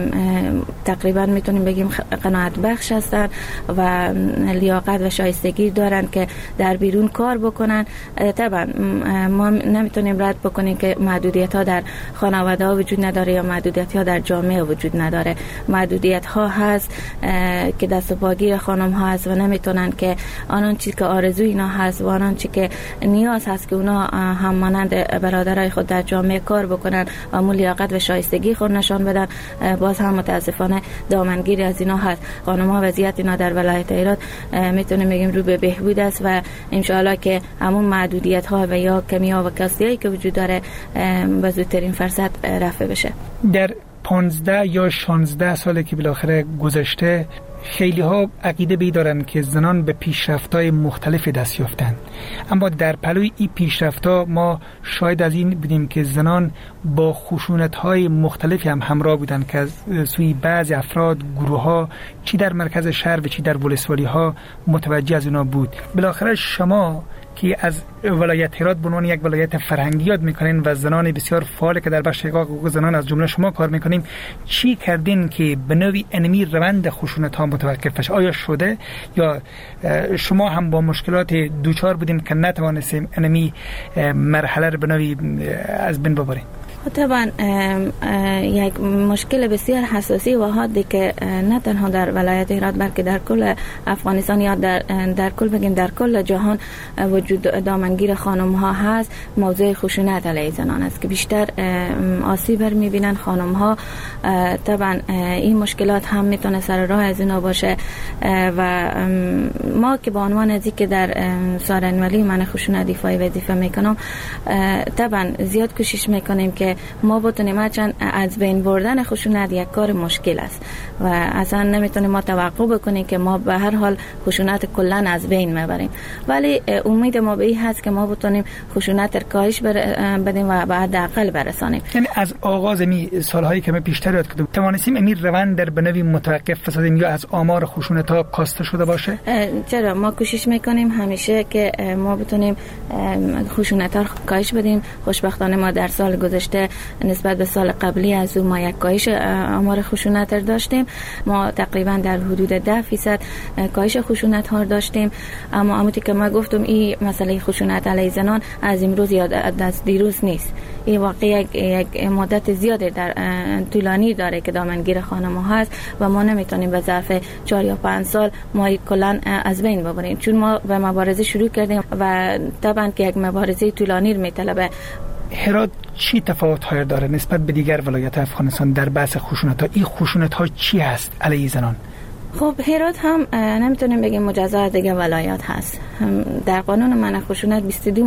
تقریبا میتونیم بگیم قناعت بخش هستن و لیاقت و شایستگی دارن که در بیرون کار بکنن. طبعا ما نمیتونیم رد بکنیم که محدودیت ها در خانواده ها وجود نداره یا محدودیت ها در جامعه وجود نداره. محدودیت ها هست که دست و پاگیر خانم ها هست و نمیتونن که آنان چیزی که آرزوی اینا هست و آنان چیزی که نیاز هست که اونا هم مانند برادرای خود در جامعه کار بکنن و اون لیاقت و شایستگی خود نشان بدن، باز هم متاسفانه دامنگیری از اینا هست. خانم ها وضعیت اینا در ولایت هرات میتونیم بگیم رو به بهبود است و ان شاء الله که همون محدودیت ها و یا کمی ها و کاستیایی که وجود داره به زودترین فرصت رفع بشه. در 15 یا 16 سالی که بالاخره گذشته خیلی ها عقیده بیدارن که زنان به پیشرفت‌های مختلف دست یافتند، اما در پلوی این پیشرفت‌ها ما شاید از این بودیم که زنان با خشونت‌های مختلفی هم همراه بودند که از سوی بعضی افراد، گروه‌ها، چی در مرکز شهر و چی در ولسوالی‌ها متوجه از اونا بود. بالاخره شما که از ولایت هرات به عنوان یک ولایت فرهنگی یاد میکنین و زنان بسیار فعال که در بخش حقوق زنان از جمله شما کار میکنیم، چی کردین که به نوعی انمی روند خشونت ها متوقف بشه؟ آیا شده یا شما هم با مشکلات دوچار بودین که نتوانستیم انمی مرحله رو به نوعی از بین ببرین؟ طبعا یک مشکل بسیار حساسی و حادی که نه تنها در ولایت هرات بلکه در کل افغانستان یا در کل بگیم در کل جهان وجود دامنگیر خانم ها هست، موضوع خشونت علیه زنان است که بیشتر آسیب میبینن خانم ها. طبعا این مشکلات هم میتونه سر راه از اینا باشه و ما که با عنوان از که در سارنولی من خشونت دفاعی وظیفه میکنم، طبعا زیاد کوشش میکنیم که ما بتونیم هرچند از بین بردن خشونت یک کار مشکل است و اصلا نمیتونیم ما توقع بکنیم که ما به هر حال خشونت کلا از بین میبریم، ولی امید ما به این هست که ما بتونیم خشونت را کاهش بدیم و به حداقل برسانیم. یعنی از آغاز می سالهایی که ما پیشتر یاد کردیم توانستیم امیر روند در به نوعی متوقف بسازیم یا از آمار خشونت ها کاسته شده باشه؟ چرا ما کوشش میکنیم همیشه که ما بتونیم خشونت ها کاهش بدیم. خوشبختانه ما در سال گذشته نسبت به سال قبلی از اون ما یک کاهش آمار خشونت را داشتیم. ما تقریبا در حدود 10% کاهش خشونت ها داشتیم، اما همونطور که ما گفتم این مسئله خشونت علیه زنان از امروز یا از دیروز نیست. این واقعا یک مدت زیاده در طولانی داره که دامنگیر خانم ها هست و ما نمیتونیم به ظرف 4 یا 5 سال ما کلا از بین ببریم، چون ما به مبارزه شروع کردیم و طبعا که یک مبارزه طولانی میطلبه. هرات چی تفاوت‌های داره نسبت به دیگر ولایات افغانستان در بحث خشونت‌ها؟ این خشونت‌ها چی هست علیه زنان؟ خب هرات هم نمیتونیم بگیم مجزا از دیگه ولایات هست. در قانون منع خشونت 22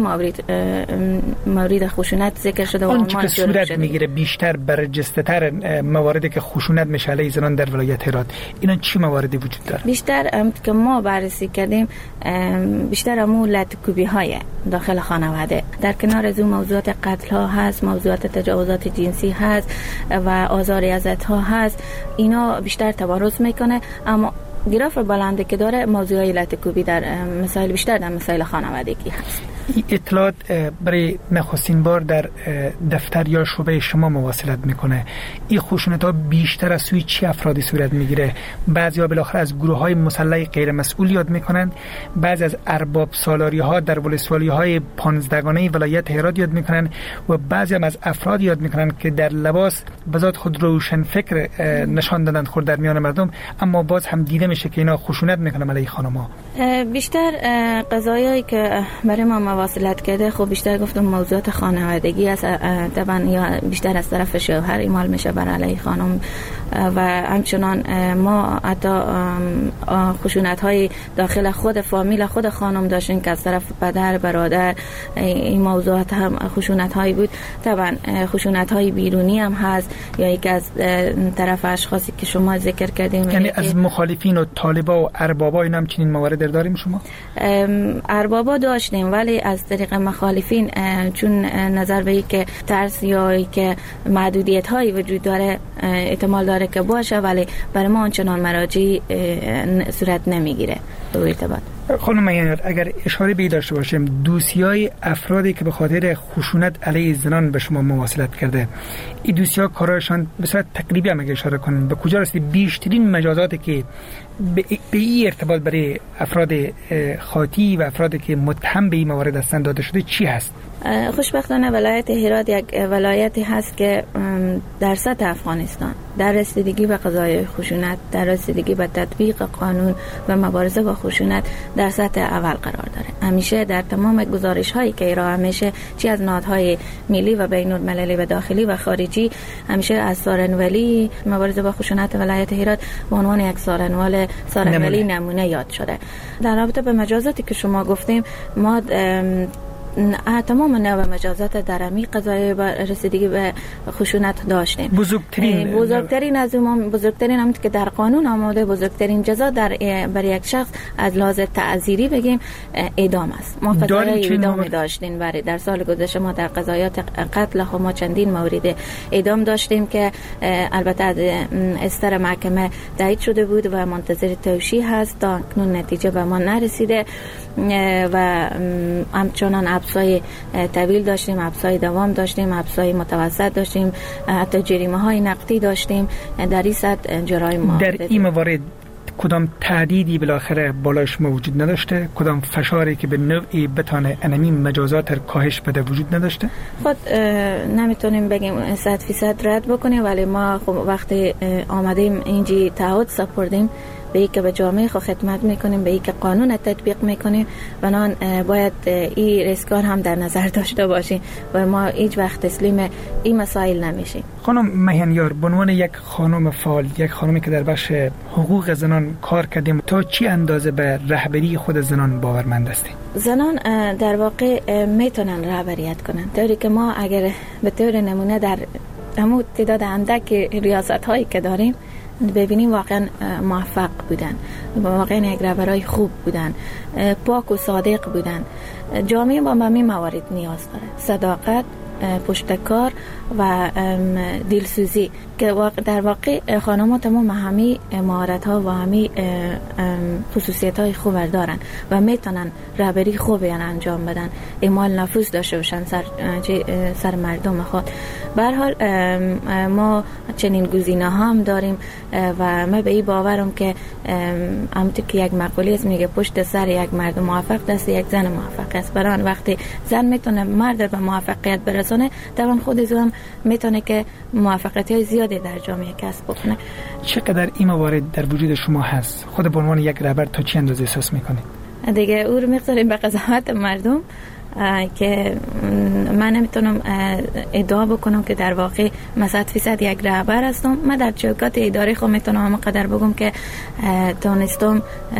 مورد خشونت ذکر شده و آنچه که صورت میگیره بیشتر برجسته‌تر مواردی که خشونت میشه علیه زنان در ولایت هرات، اینا چی مواردی وجود داره؟ بیشتر که ما بررسی کردیم بیشتر همون لطکوبی های داخل خانواده، در کنار از اون موضوعات قتل ها هست، موضوعات تجاوزات جنسی هست و آزار عزت ها هست. اینا بیشتر تبارز میکنه، اما گراف بلنده که داره موضوعی لطکوبی در مسائل بیشتر در مسائل خانوادگی هست. اطلاعات برای نخستین بار در دفتر یا شعبه شما مواصلت میکنه. این خشونت ها بیشتر از سوی چه افرادی صورت میگیره؟ بعضیا بالاخره از گروه های مسلح غیر مسئول یاد میکنن، بعضی از ارباب سالاری ها در ولسوالی های 15گانه ولایت هرات یاد میکنن و بعضی هم از افراد یاد میکنن که در لباس بذات خود روشن فکر نشان دادن خود در میان مردم، اما باز هم دیده میشه که اینا خشونت میکنن علیه خانم‌ها. بیشتر قضایایی که برای ما مواصلت کرده خب بیشتر گفتم موضوعات خانوادگی است، طبعا یا بیشتر از طرف شوهر اعمال میشه بر علیه خانم و همچنان ما حتی خشونت های داخل خود فامیل خود خانم داشتیم که از طرف پدر برادر. این موضوعات هم خشونت هایی بود. طبعا خشونت های بیرونی هم هست یا یک از طرف اشخاصی که شما ذکر کردیم، یعنی از مخالفین و طالبا و اربابا اینا هم چنین موارد داریم شما؟ اربابا داشتیم ولی از طریق مخالفین، چون نظر به این که ترس یا که محدودیت هایی وجود داره احتمال داره که باشه، ولی برای ما آنچنان مراجعی صورت نمیگیره به ارتباط. خانم میهنیار، اگر اشاره به داشته باشیم دوسیای افرادی که به خاطر خشونت علیه زنان به شما مواصلت کرده، این دوسیا کارایشان به صورت تقریبی هم اگه اشاره کنیم به کجا رسید؟ بیشترین مجازاتی که به این ارتباط برای افراد خاطی و افرادی که متهم به این موارد هستند داده شده چی هست؟ خوشبختانه ولایت هرات یک ولایتی هست که در سطح افغانستان در رسیدگی به قضایای خشونت، در رسیدگی به تطبیق قانون و مبارزه با خشونت در سطح اول قرار داره. همیشه در تمام گزارش هایی که ارائه میشه، چی از نهادهای ملی و بین المللی و داخلی و خارجی، همیشه از سارنولی مبارزه با خشونت ولایت هرات به عنوان یک سارنولی نمونه یاد شده. در رابطه به مجازاتی که شما گفتیم، ما تمام نوع مجازات در همی قضایای رسیدگی به خشونت داشتیم. بزرگترین از اون، بزرگترین هم که در قانون آماده، بزرگترین جزا برای یک شخص از لحاظ تعزیری بگیم اعدام است. ما قضایای اعدام داشتیم برای در سال گذشته. ما در قضایات قتل خود ما چندین مورد اعدام داشتیم که البته از استر محکمه تایید شده بود و منتظر توشیح هست. تا اکنون نتیجه به ما نرسیده و همچنان ابزای طویل داشتیم، ابزای دوام داشتیم، ابزای متوسط داشتیم، حتی جریمه های نقدی داشتیم. در این سطح جرایم در این موارد کدام تهدیدی بالاخره بالای شما وجود نداشته؟ کدام فشاری که به نوعی بتانه انمی مجازات کاهش بده وجود نداشته؟ خود نمیتونیم بگیم 100% رد بکنیم، ولی ما خب وقتی آمدیم اینجی تعهد سپردیم به ای که به جامعه خود خدمت میکنیم، به ای که قانون تطبیق میکنیم، بنان باید این ریسکار هم در نظر داشته باشیم و ما هیچ وقت تسلیم این مسائل نمیشیم. خانم میهنیار، به عنوان یک خانم فعال، یک خانمی که در بخش حقوق زنان کار کردیم، تا چی اندازه به رهبری خود زنان باورمند هستید؟ زنان در واقع میتونن رهبریت کنن، طوری که ما اگر به طور نمونه در همون تعداد اندک ریاست هایی که داریم ببینیم واقعا موفق بودن، واقعا یک رهبرای خوب بودن، پاک و صادق بودن. جامعه با همین موارد نیاز داره: صداقت، پشتکار و دلسوزی، که در واقع خانم‌ها تمام همین مهارت‌ها و همین خصوصیت‌های خوب دارن و میتونن رهبری خوبی انجام بدن، اعمال نفوذ داشته باشن سر مردم خود. به هر حال ما چنین گزینه‌ها هم داریم و من به این باورم که همونطور که یک مقوله است میگه پشت سر یک مرد موفق دست یک زن موفق است. برای وقتی زن میتونه مرد به موفقیت برسونه، طبعا خود هم میتونه که موفقیت‌های زیادی در جامعه کسب بکنه. چقدر این موارد در وجود شما هست؟ خود به عنوان یک رهبر تا چه اندازه احساس میکنید؟ دیگه او رو می‌گذاریم به قضاوت مردم که من نمیتونم ادعا بکنم که در واقع 100% یک رهبر هستم. من در چوکات اداره خود میتونم همه قدر بگم که تونستم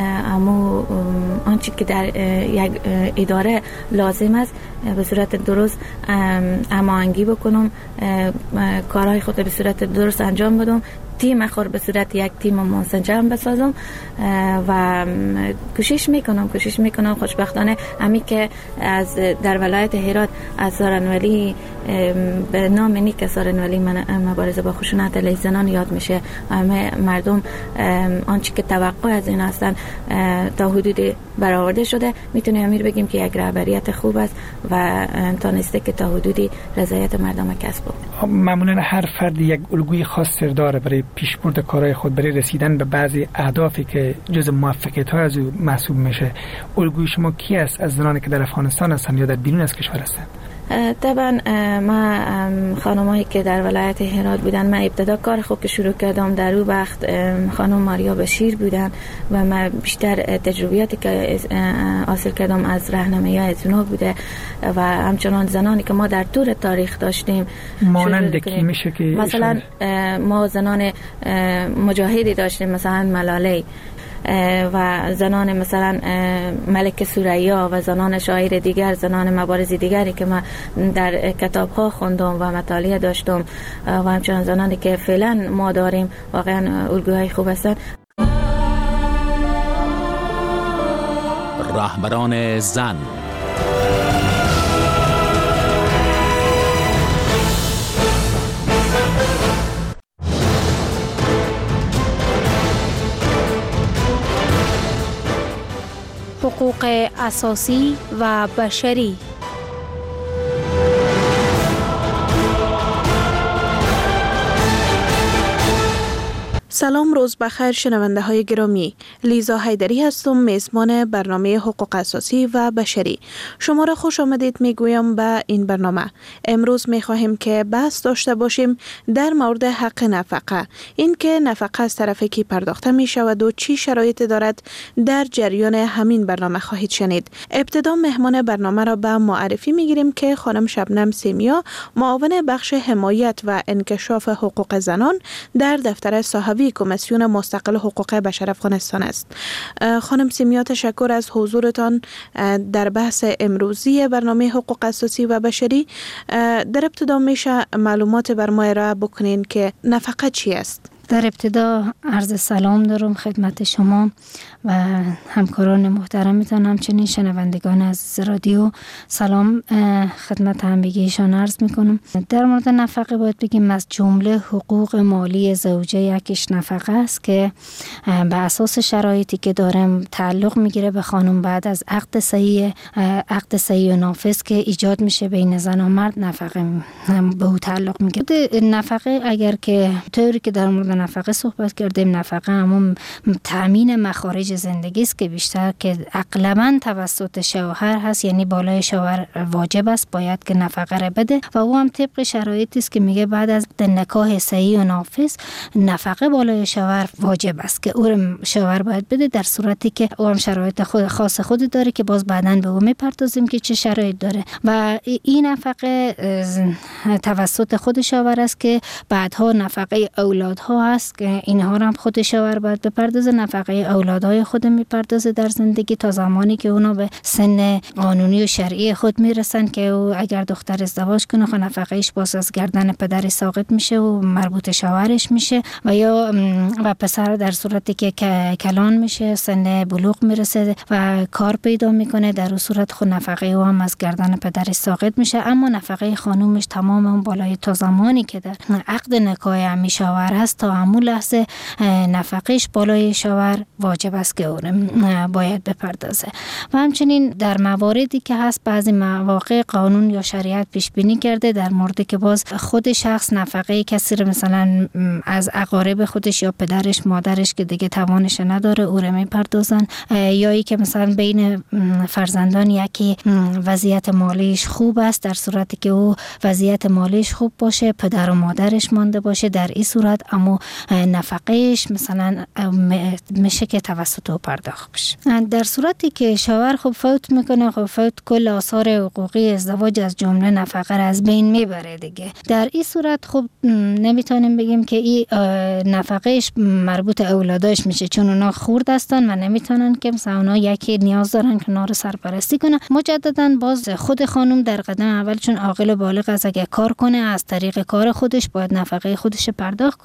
همو آنچه که در یک اداره لازم است به صورت درست هماهنگی بکنم، کارهای خود به صورت درست انجام بدم تیم خور به صورت یک تیم منسجم بسازم و کوشش میکنم خوشبختانه امی که از در ولایت هرات از سارنولی به نام نیک سارنولی مبارزه با خشونت علیه زنان یاد میشه. همه مردم آنچه که توقع از این هستن تا حدودی برآورده شده. میتونیم امیر بگیم که یک رهبریت خوب است و تانسته که تا حدودی رضایت مردم کسب کنه. معمولا هر فرد یک الگوی خاص داره برای پیشبرد کارهای خود، برای رسیدن به بعضی اهدافی که جز موفقیت‌ها از او محسوب میشه. الگوی شما کی است از زنانی که در افغانستان هستند یا در بیرون از کشور هستند؟ طبعا ما خانمایی که در ولایت هرات بودن، من ابتدا کار خود که شروع کردم در اون وقت خانم ماریا بشیر بودن و من بیشتر تجربیاتی که حاصل کردم از راهنمایی از اونا بوده و همچنان زنانی که ما در طول تاریخ داشتیم. مانند کی میشه که مثلا ما زنان مجاهدی داشتیم، مثلا ملاله و زنان مثلا ملک سوریا و زنان شاعر دیگر، زنان مبارز دیگری که ما در کتاب‌ها خوندم و مطالعه داشتم و همچنان زنانی که فعلا ما داریم واقعا الگوهای خوب هستند. رهبران زن. حقوق اساسی و بشری. سلام، روز بخیر شنونده های گرامی. لیزا حیدری هستم، میزبان برنامه حقوق اساسی و بشری. شما را خوش آمدید میگویم به این برنامه. امروز میخواهیم که بحث داشته باشیم در مورد حق نفقه. این که نفقه از طرف کی پرداخته می شود و چی شرایطی دارد در جریان همین برنامه خواهید شنید. ابتدا مهمان برنامه را به معرفی میگیریم که خانم شبنم سیمیا، معاون بخش حمایت و انکشاف حقوق زنان در دفتر صحوی کمیسیون مستقل حقوق بشر افغانستان است. خانم سیمیا، تشکر از حضورتان در بحث امروزی برنامه حقوق اساسی و بشری. در ابتدا میشه معلومات بر ما ارائه بکنین که نفقه چی است؟ در ابتدا عرض سلام دارم خدمت شما و همکاران محترمتان، همچنین شنوندگان از رادیو. سلام خدمت همگیشان عرض میکنم. در مورد نفقه باید بگیم از جمله حقوق مالی زوجه یکیش نفقه است که به اساس شرایطی که دارم تعلق میگیره به خانم بعد از عقد صحیح و نافذ که ایجاد میشه بین زن و مرد، نفقه به او تعلق میگیره. نفقه اگر که طوری که در مورد نفقه صحبت کردیم، نفقه همون تامین مخارج زندگی است که بیشتر که اغلباً توسط شوهر هست، یعنی بالای شوهر واجب است باید که نفقه را بده و او هم طبق شرایطی است که میگه بعد از نکاح صحیح و نافذ نفقه بالای شوهر واجب است که او شوهر باید بده، در صورتی که او هم شرایط خاص خود داره که باز بعداً به او میپردازیم که چه شرایط داره. و این نفقه توسط خود شوهر است که بعدها نفقه اولادها هست که اینها هم خود شوهر باید بپردازه. نفقه اولادهای خود میپردازه در زندگی تا زمانی که اونا به سن قانونی و شرعی خود میرسن که او اگر دختر ازدواج کنه خب نفقهش باز از گردن پدر ساقط میشه و مربوط شوهرش میشه، و یا و پسر در صورتی که کلان میشه، سن بلوغ میرسه و کار پیدا میکنه، در اون صورت خود نفقه او هم از گردن پدر ساقط میشه. اما نفقه خانومش تمام اون بالای تا زمانی که در عقد نکاح امی شوهر هست تا همون لحظه نفقهش بالای شوهر واجب است که اون باید بپردازه. و همچنین در مواردی که هست بعضی مواقع قانون یا شریعت پیش بینی کرده در مورد که باز خود شخص نفقه کسی رو مثلا از اقارب خودش یا پدرش مادرش که دیگه توانش نداره او رو میپردازن، یا ای که مثلا بین فرزندان یکی وضعیت مالیش خوب است، در صورتی که او وضعیت مالیش خوب باشه پدر و مادرش مانده باشه، در این صورت اما نفقهش مثلا میشه که توسط او پرداخت بشه. در صورتی که شوهر خب فوت میکنه، خب فوت کل آثار حقوقی ازدواج از جمله نفقه را از بین میبره دیگه. در این صورت خب نمیتونیم بگیم که این نفقهش مربوط اولاداش میشه، چون اونا خرد هستن و نمیتونن که مثلا اونا یکی نیاز دارن که اونا رو سرپرستی کنه. مجددا باز خود خانم در قدم اول چون عاقل و بالغ است، اگه کار کنه از طریق کار خودش باید نفقه خودش پرداخت کنه، اما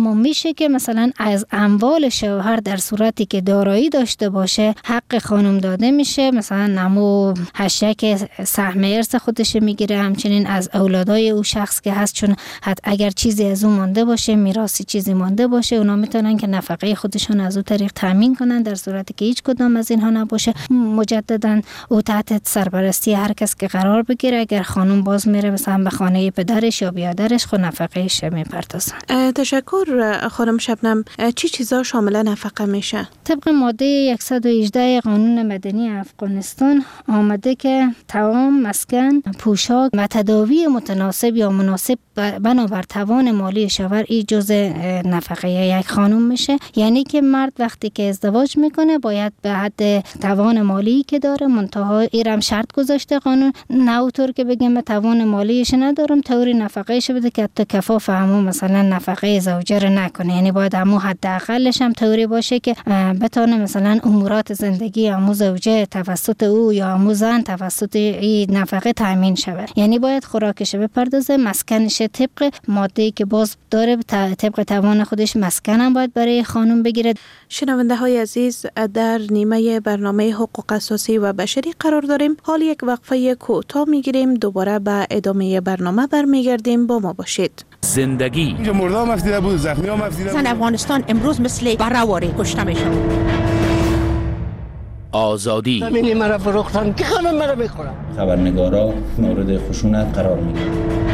اما میشه که مثلا از اموال شوهر در صورتی که دارایی داشته باشه حق خانم داده میشه، مثلا نمو هشک سهم ارث خودش میگیره، همچنین از اولادای او شخص که هست، چون اگر چیزی از اون مانده باشه، میراثی چیزی مانده باشه، اونا میتونن که نفقه خودشون از اون طریق تامین کنن. در صورتی که هیچ کدام از اینها نباشه، مجددا او تحت سرپرستی هر کس که قرار بگیره. اگر خانم باز میره مثلا به خانه پدرش یا بیادرش، خود نفقهش میپردازن. تشکر خانم شبنم. چی چیزا شامل نفقه میشه؟ طبق ماده 118 قانون مدنی افغانستان آمده که طعام، مسکن، پوشاک و تداوی متناسب یا مناسب بنابر توان مالی شوهر ای جزء نفقه یک خانم میشه. یعنی که مرد وقتی که ازدواج میکنه باید به حد توان مالی که داره، منتها ایرم شرط گذاشته قانون، نه اونطور که بگم به توان مالیش ندارم طوری نفقهش بده که حتی کفاف همون مثلا نفقه زوجه رو نکنه. یعنی باید همون حداقلش هم طوری باشه که بتونه مثلا امورات زندگی همون زوجه توسط او یا همون زن توسط این نفقه تامین شود. یعنی باید خوراکش بپردازه، مسکنش طبق ماده‌ای که باز داره طبق توان خودش مسکن هم باید برای خانم بگیره. شنونده های عزیز، در نیمه برنامه حقوق اساسی و بشری قرار داریم. حال یک وقفه کوتاه میگیریم، دوباره به ادامه برنامه برمیگردیم. با ما باشید. زندگی اینجا مرده هم افدیده بود، زخمی هم افدیده بود. زن افغانستان امروز مثل برهواری کشته میشه. آزادی زمینی مرا فروختن که خانم مرا بخورم. خبرنگارا مورد خشونت قرار میگیرن.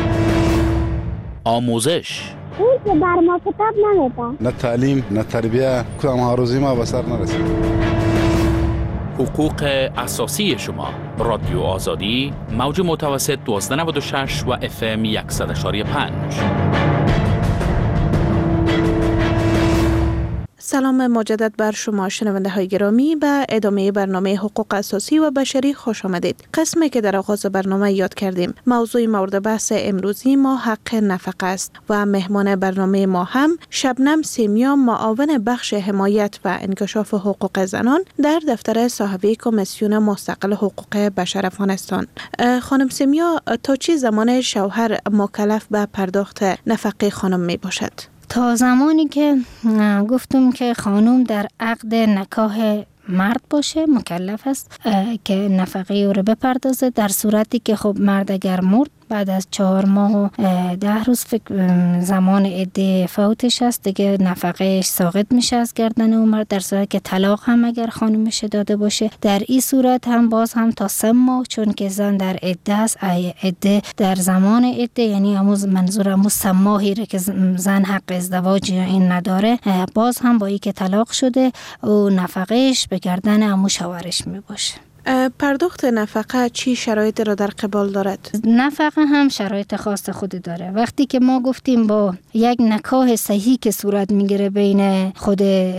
آموزش اون که بر ما کتاب نمیده. نه تعلیم، نه تربیه، کدام هاروزی ما به سر نرسید. حقوق اساسی شما. رادیو آزادی، موج متوسط 1296 و FM 100.5. سلام مجدد بر شما شنونده های گرامی. به ادامه برنامه حقوق اساسی و بشری خوش آمدید. قسمی که در آغاز برنامه یاد کردیم، موضوع مورد بحث امروزی ما حق نفقه است و مهمان برنامه ما هم شبنم سیمیا، معاون بخش حمایت و انکشاف حقوق زنان در دفتر صاحبه کمیسیون مستقل حقوق بشر افغانستان. خانم سیمیا، تا چه زمان شوهر مکلف به پرداخت نفقه خانم می باشد؟ تا زمانی که گفتم که خانم در عقد نکاح مرد باشه مکلف است که نفقه او رو بپردازه. در صورتی که خب مرد اگر مرد بعد از 4 ماه و 10 روز زمان عده فوتش است دیگه نفقهش ساقط میشه از گردن او مرد. در صورتی که طلاق هم اگر خانومش داده باشه، در این صورت هم باز هم تا 3 ماه، چون که زن در عده است، عده در زمان عده یعنی منظور همون 3 ماهی که زن حق ازدواج یا این نداره، باز هم با این که طلاق شده و نفقهش به گردن همون شوهرش می باشه. پرداخت نفقه چی شرایط را در قبال دارد؟ نفقه هم شرایط خاص خودی داره. وقتی که ما گفتیم با یک نکاح صحیح که صورت میگیره بین خود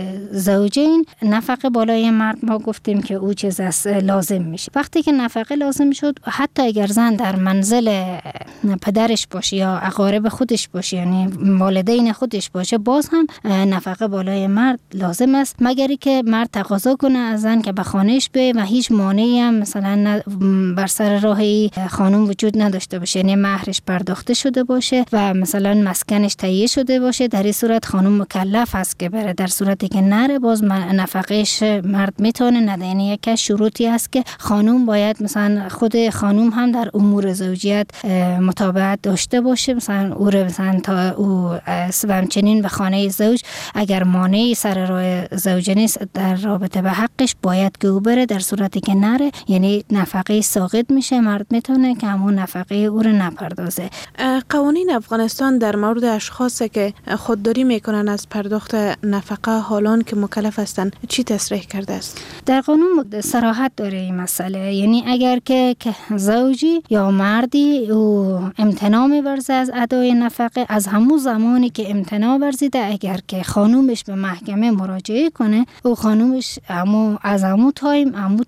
زوجین، نفقه بالای مرد ما گفتیم که او چیز است لازم میشه. وقتی که نفقه لازم شد، حتی اگر زن در منزل پدرش باشه یا اقارب خودش باشه، یعنی والدین خودش باشه، باز هم نفقه بالای مرد لازم است، مگری که مرد تقاضا کنه از زن که به خانهش بیای و هیچ هم مثلا بر سر راهی خانم وجود نداشته باشه، یعنی مهرش پرداخته شده باشه و مثلا مسکنش تهیه شده باشه. در این صورت خانم مکلف است که بره. در صورتی که نره، باز نفقهش مرد میتونه نده. یعنی یک شروطی است که خانم باید مثلا خود خانم هم در امور زوجیت متابعت داشته باشه، مثلا او رو مثلا تا او همچنین به خانه زوج اگر مانعی سر راه زوج نیست در رابطه به حقش، باید که او بره. در صورتی که نره، یعنی نفقه ساقط میشه، مرد میتونه که همون نفقه او رو نپردازه. قوانین افغانستان در مورد اشخاصی که خودداری میکنن از پرداخت نفقه حالان که مکلف هستن چی تصریح کرده است؟ در قانون صراحت داره این مسئله. یعنی اگر که زوجی یا مردی او امتناع می‌ورزه از ادای نفقه، از همون زمانی که امتناع ورزیده، اگر که خانومش به محکمه مراجعه کنه، او خانومش از همون تایم همون تاریخ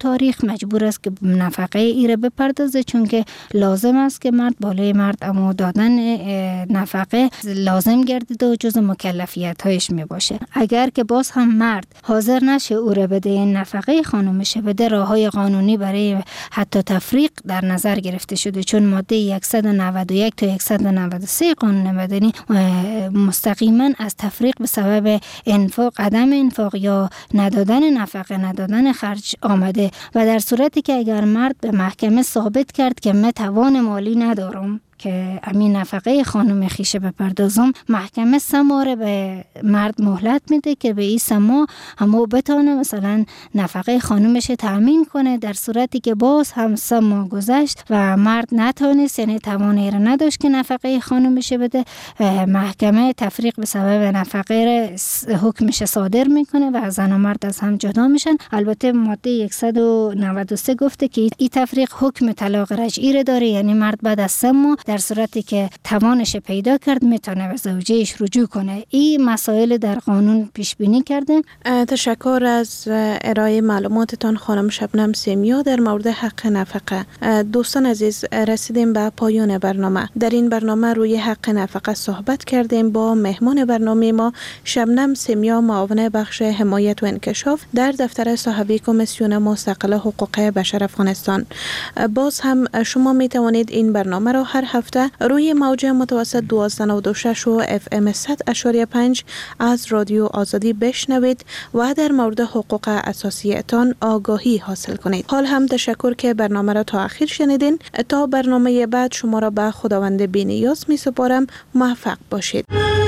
مجبور است که نفقه ای را بپردازه، چون که لازم است که مرد بالای مرد اما دادن نفقه لازم گردیده و جز مکلفیت هایش می باشه. اگر که باز هم مرد حاضر نشه او را بده، این نفقه خانومش بده، راههای قانونی برای حتی تفریق در نظر گرفته شده، چون ماده 191 تا 193 قانون مدنی مستقیما از تفریق به سبب انفاق، عدم انفاق یا ندادن نفقه، ندادن خرج آمده و در صورتی که اگر مرد به محکمه ثابت کرد که من توان مالی ندارم که امین نفقه خانم خیشه بپردازم، محکمه 3 ماه به مرد مهلت میده که به این 3 ماه همو بتونه مثلا نفقه خانمش تأمین کنه. در صورتی که باز هم 3 ماه گذشت و مرد نتونست، یعنی توانی را نداشت که نفقه خانمش بده، محکمه تفریق به سبب نفقه حکمش صادر میکنه و زن و مرد از هم جدا میشن. البته ماده 193 گفته که این تفریق حکم طلاق رجعی را داره، یعنی مرد بعد از 3 ماه در صورتی که توانش پیدا کرد میتونه به زوجهش رجوع کنه. این مسائل در قانون پیش بینی کرده. تشکر از ارائه معلوماتتان خانم شبنم سیمیا در مورد حق نفقه. دوستان عزیز، رسیدیم به پایان برنامه. در این برنامه روی حق نفقه صحبت کردیم با مهمان برنامه ما شبنم سیمیا، معاون بخش حمایت و انکشاف در دفتر صاحبی کمیسیون مستقل حقوق بشر افغانستان. باز هم شما می توانید این برنامه را هر هفته روی موج متوسط 1296 و FM 100.5 از رادیو آزادی بشنوید و در مورد حقوق اساسیتان آگاهی حاصل کنید. حال هم تشکر که برنامه را تا آخر شنیدین. تا برنامه بعد شما را به خداوند بی‌نیاز می سپارم. موفق باشید.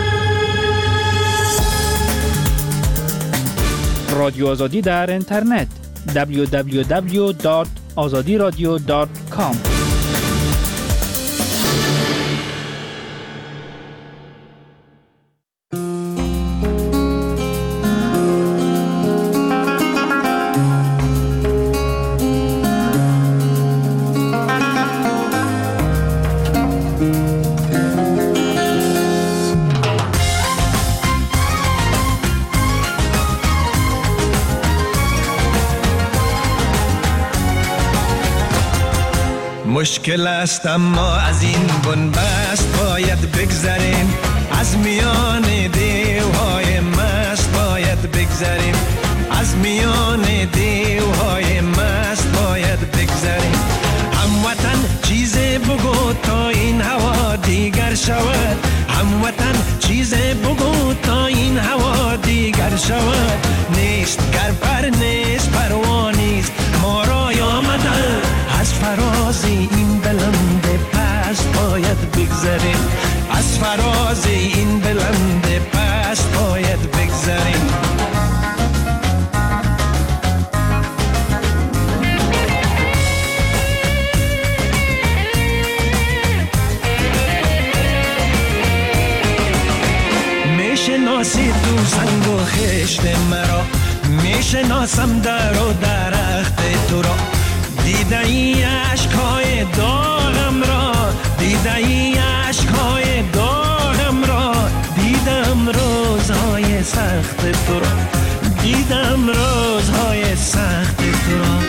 رادیو آزادی در اینترنت www.azadiradio.com. مشکل است اما از این بنبست باید بگذریم، از میان دیوهای مست باید بگذریم، از میان دیوهای مست باید بگذریم. هموطن چیزی بگو تا این هوا دیگر شود، هموطن چیزی بگو تا این هوا دیگر شود. نیست گر پر نیست پروا نیست، ما را آمده از فراز این بلند پست باید بگذریم، از فراز این بلند پست باید بگذریم. میشناسی تو سنگ و خشت مرا، میشناسم در و درخت تو را. دیده ای عشقهای داغم را، دیده ای عشقهای داغم را، دیدم روزهای سخت تو را، دیدم روزهای سخت تو را.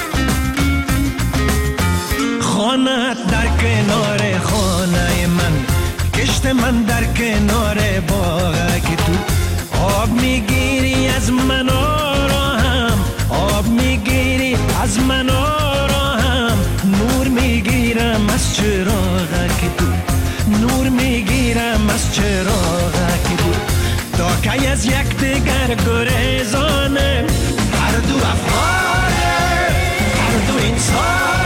خانه‌ات در کنار خانه من، کشت من در کنار باغک تو. آب میگیری از من آرام، آب میگیری از من آرام، نور میگیرم از چراغک تو، نور میگیرم از چراغک تو. تا که از یک دیگر گریزانه، هر دو افغانه، هر دو انسانه.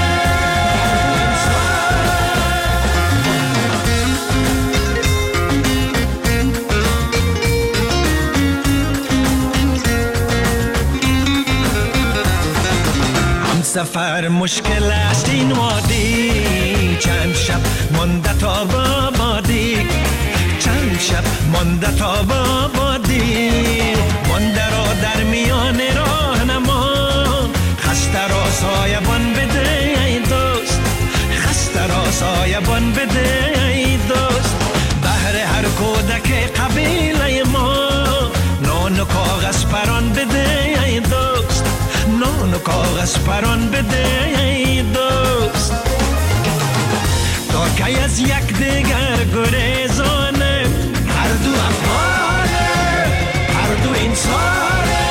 سفر مشکل است این وادی، چند شب مانده تا بابادی، چند شب مانده تا بابادی. مانده را در میان راهنما، خسته را سایبان بده ای دوست، خسته را سایبان بده ای دوست. بهر هر کودک قبیله ما، نان و کاغذ پران بده ای دوست، نان و کاغذ پران بده ای دوست، تا که از یک دیگر گریزانه. هر دو افغانه، هر دو انسانه.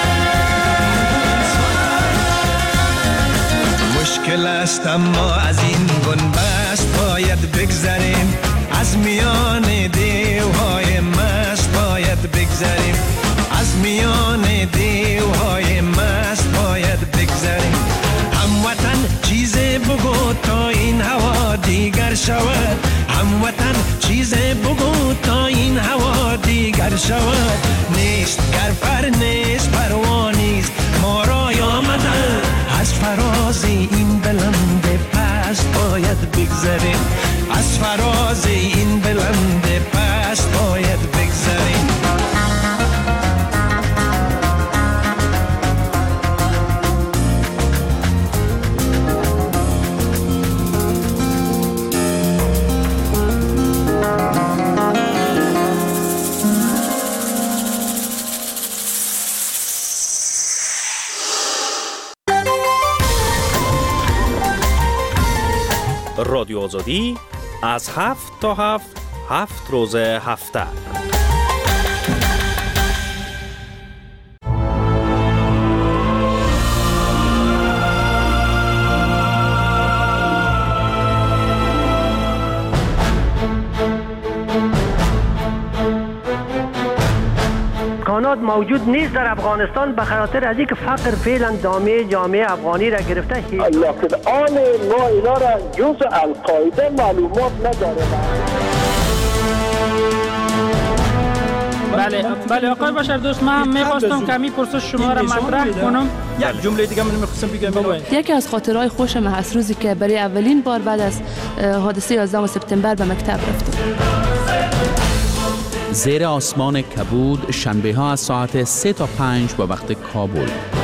مشکل است اما از این بنبست باید بگذریم، از میان دیوهای مست باید بگذریم، از میان دیوهای مست باید بگذریم. هموطن چیزی بگو تا این هوا دیگر شود، هموطن چیزی بگو تا این هوا دیگر شود. نیست گر پر نیست پروا نیست، ما را آمدن از فراز این بلند پست باید بگذریم، از فراز این بلند پست باید بگذریم. رادیو آزادی از 7 تا 7 روز هفته. امکانات موجود نیست در افغانستان به خاطر از اینکه فقر فعلا دامه جامعه افغانی را گرفته. لکن آن ما اینا را جز القاعده معلومات نداره. بله آقای بشر دوست، من می‌خواستم کمی پرسش شما را مطرح کنم. یک جمله دیگه من می‌خواستم بگم. یکی از خاطرهای خوشم از روزی که برای اولین بار بعد از حادثه 11 سپتامبر به مکتب رفتم. زیر آسمان کبود شنبه ها از ساعت 3 تا 5 به وقت کابل.